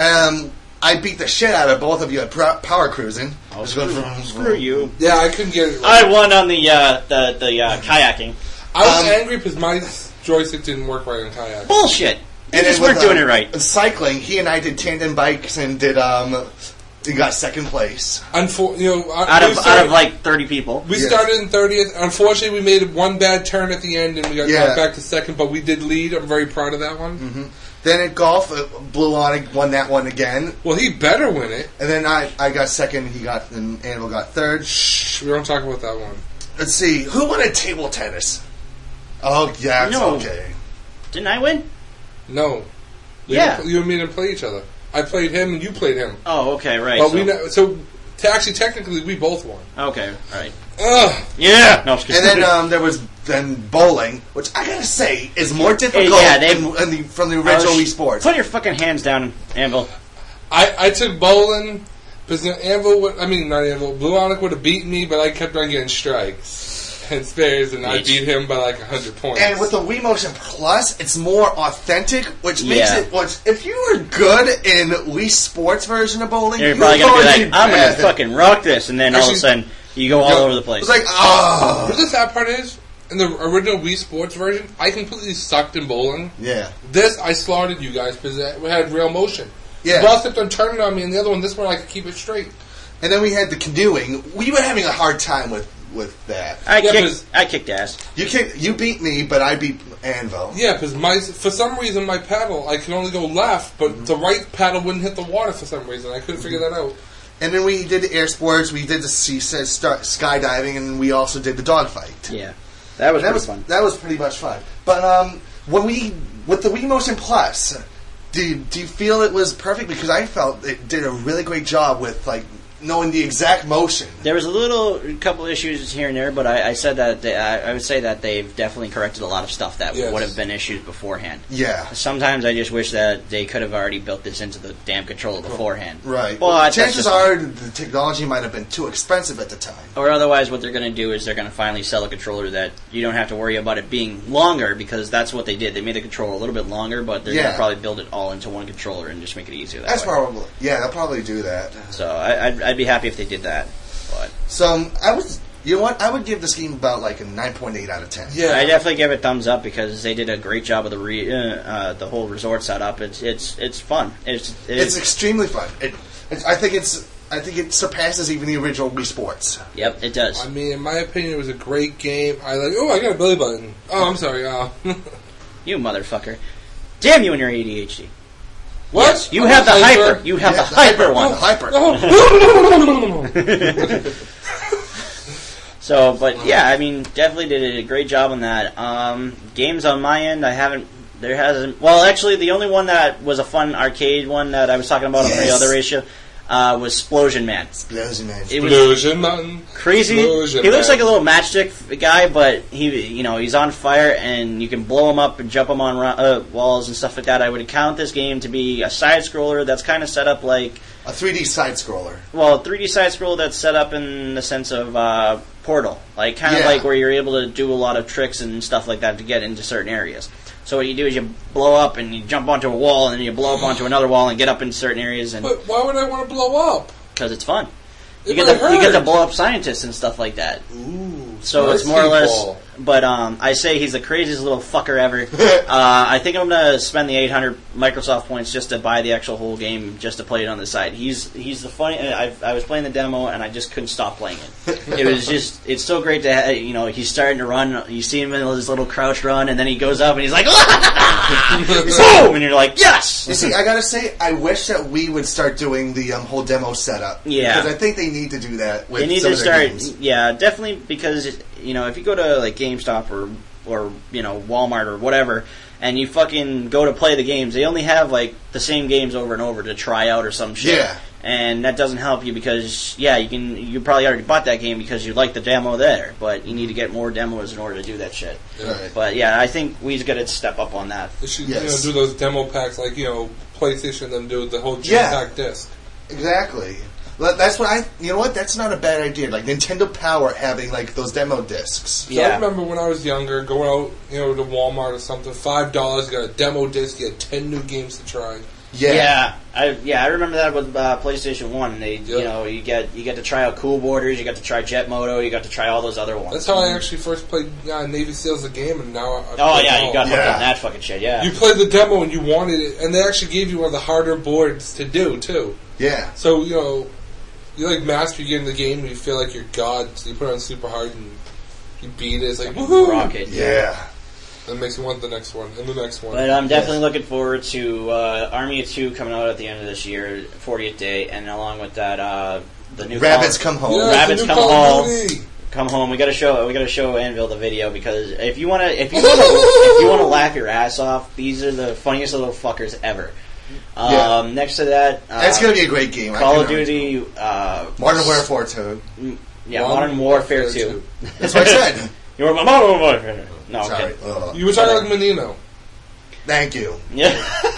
I beat the shit out of both of you at power cruising. Oh, screw you. Yeah, I couldn't get it right. I won on the kayaking. I was angry because my joystick didn't work right on kayak. Bullshit. You And just then weren't with, doing it right. Cycling, he and I did tandem bikes and did he got second place. Out of like 30 people. We Yes. started in 30th. Unfortunately, we made one bad turn at the end and we got Yeah. knocked back to second, but we did lead. I'm very proud of that one. Mm-hmm. Then at golf, Blue Onic won that one again. Well, he better win it. And then I got second, and Anvil got third. Shh, we don't talk about that one. Let's see, who won at table tennis? Oh, yeah, it's No. okay. Didn't I win? No. Yeah. You and me didn't play each other. I played him and you played him. Oh, okay, right. But so, actually, technically, we both won. okay, right. Ugh. Yeah. No, I'm just And kidding. then there was bowling, which I gotta say is more difficult yeah, from the original Wii Sports. Put your fucking hands down, Anvil. I took bowling because Blue Onic would have beaten me, but I kept on getting strikes and spares, and I Bitch. beat him by like 100 points. And with the Wii Motion Plus, it's more authentic, which makes Yeah. it. If you were good in Wii Sports version of bowling, You're probably gonna be like, I'm gonna bad. fucking rock this, and then all of a Actually, sudden you go all over the place. It's like, oh, What the sad part is, in the original Wii Sports version, I completely sucked in bowling. yeah, This, I slaughtered you guys because it had real motion. yeah. The ball kept on turning on me, and the other one, this one, I could keep it straight. And then we had the canoeing. We were having a hard time with that. I Yeah, kicked ass. You beat me, but I beat Anvil. Yeah, because for some reason my paddle, I can only go left, but the right paddle wouldn't hit the water for some reason. I couldn't figure that out. And then we did the air sports. We did the skydiving, and we also did the dogfight. Yeah, that was That pretty was fun. that was pretty much fun. But with the Wii Motion Plus, do you feel it was perfect? Because I felt it did a really great job with like knowing the exact motion. There was a couple issues here and there, but I said that I would say that they've definitely corrected a lot of stuff that Yes. would have been issues beforehand. Yeah. Sometimes I just wish that they could have already built this into the damn controller beforehand. Right. Well, that's chances just- are the technology might have been too expensive at the time. Or otherwise, what they're going to do is they're going to finally sell a controller that you don't have to worry about it being longer, because that's what they did. They made the controller a little bit longer, but they're going Yeah. to probably build it all into one controller and just make it easier that That's way. probably, yeah, they'll probably do that. So I'd be happy if they did that. But So, you know what? I would give this game about like a 9.8 out of 10. Yeah. I definitely give it thumbs up because they did a great job of the whole resort setup. It's fun. It's extremely fun. I think it surpasses even the original Wii Sports. Yep, it does. I mean, in my opinion, it was a great game. I got a belly button. Oh, I'm sorry. You motherfucker! Damn you and your ADHD. What? Yes, you have the hyper. You have Yeah, the hyper one. The hyper. So, but yeah, I mean, definitely did a great job on that. Games on my end, there hasn't. Well, actually, the only one that was a fun arcade one that I was talking about on the Yes. other ratio was Splosion Man. Explosion Man. It was Explosion Mountain. crazy. Explosion He looks Man. like a little matchstick guy, but he's on fire, and you can blow him up and jump him on walls and stuff like that. I would count this game to be a side scroller that's kind of set up like. A 3D side scroller. Well, 3D side scroll that's set up in the sense of Portal, like kind of Yeah. like where you're able to do a lot of tricks and stuff like that to get into certain areas. So what you do is you blow up and you jump onto a wall, and then you blow up onto another wall and get up in certain areas, and But why would I want to blow up? because it's fun. You It get might to hurt. blow up scientists and stuff like that. Ooh. So it's more or less. But I say he's the craziest little fucker ever. I think I'm gonna spend the 800 Microsoft points just to buy the actual whole game, just to play it on the side. He's the funny. I was playing the demo and I just couldn't stop playing it. It was just. It's so great to he's starting to run. You see him in his little crouch run, and then he goes up and he's like, boom, and you're like, yes. You see, I gotta say, I wish that we would start doing the whole demo setup. Yeah. Because I think they need to do that with They need some to of their start, games. yeah, definitely, because if you go to like GameStop or Walmart or whatever, and you fucking go to play the games, they only have like the same games over and over to try out or some shit. Yeah. And that doesn't help you because you probably already bought that game because you like the demo there, but you need to get more demos in order to do that shit. Right. But yeah, I think we've got to step up on that. They should Yes. do those demo packs like PlayStation, then do the whole Yeah. jam-pack disc. Exactly. Well, that's what you know what? That's not a bad idea. Like Nintendo Power having like those demo discs. So Yeah. I remember when I was younger, going out, to Walmart or something, $5, you got a demo disc, you had 10 new games to try. Yeah. I remember that with PlayStation 1. They, you get to try out Cool Borders, you got to try Jet Moto, you got to try all those other ones. That's how I actually first played Navy SEALs the game, and now I Oh play yeah, them you got all. hooked Yeah. on that fucking shit. Yeah. You played the demo and you wanted it, and they actually gave you one of the harder boards to do, too. Yeah. So, you like master, you get in the game and you feel like you're God, so you put it on super hard and you beat it. It's like, woohoo! Rocket. Yeah. And it makes you want the next one, and the next one. But I'm definitely looking forward to Army of Two coming out at the end of this year, 40th day, and along with that, the new Rabbits come home. Yeah, Rabbits it's a new come Call of home. Duty. Come home. We gotta show Anvil the video because if you wanna laugh your ass off, these are the funniest little fuckers ever. Yeah. Next to that, That's gonna be a great game. Call of Duty, Modern Warfare 2. yeah, Modern Warfare 2. That's what I said. You're Modern Warfare. No, Sorry. okay. Ugh. You were talking like Menino. Thank you. Yeah.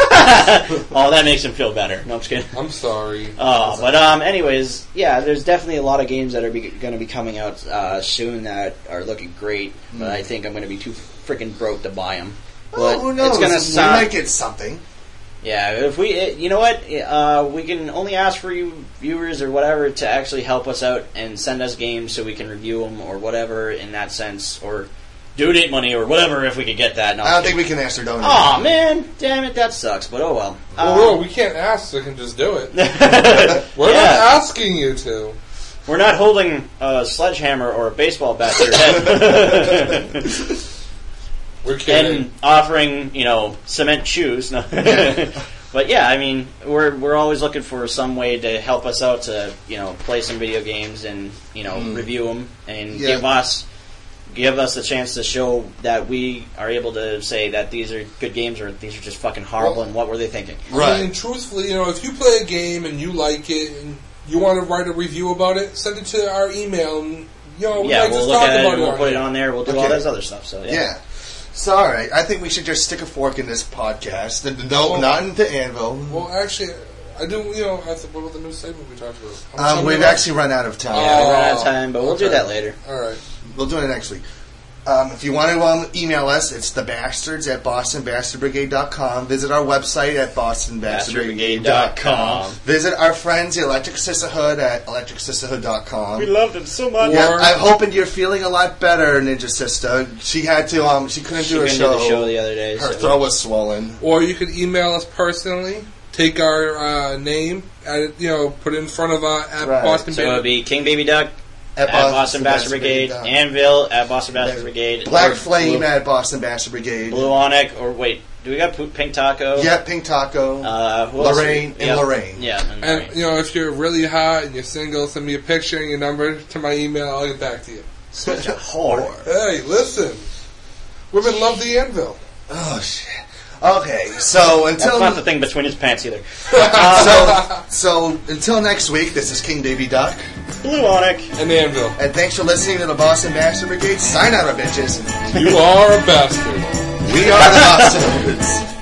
Oh, that makes him feel better. No, I'm just kidding. I'm sorry. But anyways, yeah, there's definitely a lot of games that are going to be coming out soon that are looking great. But I think I'm going to be too freaking broke to buy them. Well, who knows? It's going to We sound. might get something. Yeah, if you know what, we can only ask for you viewers or whatever to actually help us out and send us games so we can review them or whatever in that sense, or donate money or whatever if we could get that. No, I don't think we can ask her donate. Oh man, damn it, that sucks. But oh well. Well, we can't ask, so we can just do it. We're Yeah. not asking you to. We're not holding a sledgehammer or a baseball bat to your head. We're kidding. And offering, cement shoes. No. But yeah, I mean, we're always looking for some way to help us out to, play some video games and, review them and Yeah. give us the chance to show that we are able to say that these are good games or these are just fucking horrible and what were they thinking. Right. I mean, truthfully, if you play a game and you like it, and you want to write a review about it, send it to our email. And, we'd like we'll to look talk at it about and we'll on put it here. on there. We'll do all Okay. this other stuff. So Yeah. So, all right. I think we should just stick a fork in this podcast. No, not into Anvil. Well, actually, I do. What about the new segment we talked about? We've actually run out of time. Yeah, we ran out of time, but we'll do okay. that later. All right. We'll do it next week. If you want to email us, it's thebastards@bostonbastardbrigade.com. Visit our website at bostonbastardbrigade.com. Visit our friends, the Electric Sisterhood, at electricsisterhood.com. love them so much. Yeah, I'm hoping you're feeling a lot better, Ninja Sister. She had to. She couldn't do a She show. couldn't do the show the other day. Her so- throat was swollen. Or you could email us personally. Take our name, add it, put it in front of at Right. Boston. So it would be King Baby Duck at Boston Bastard Brigade, Anvil at Boston Bastard Brigade, Black or Flame Blue, at Boston Bastard Brigade. Blue Onyx, or wait, do we got Pink Taco? Yeah, Pink Taco. Who else? Lorraine and Yep. Lorraine. Yeah, and And Lorraine. if you're really hot and you're single, send me a picture and your number to my email. I'll get back to you. Such a whore. Hey, listen, women love the Anvil. Oh shit. Okay, so That's until not the thing between his pants either. so until next week, this is King Baby Duck, Blue Onyx. And the Anvil. and thanks for listening to the Boston Bastard Brigade. Sign out, bitches. You are a bastard. We are the Boston.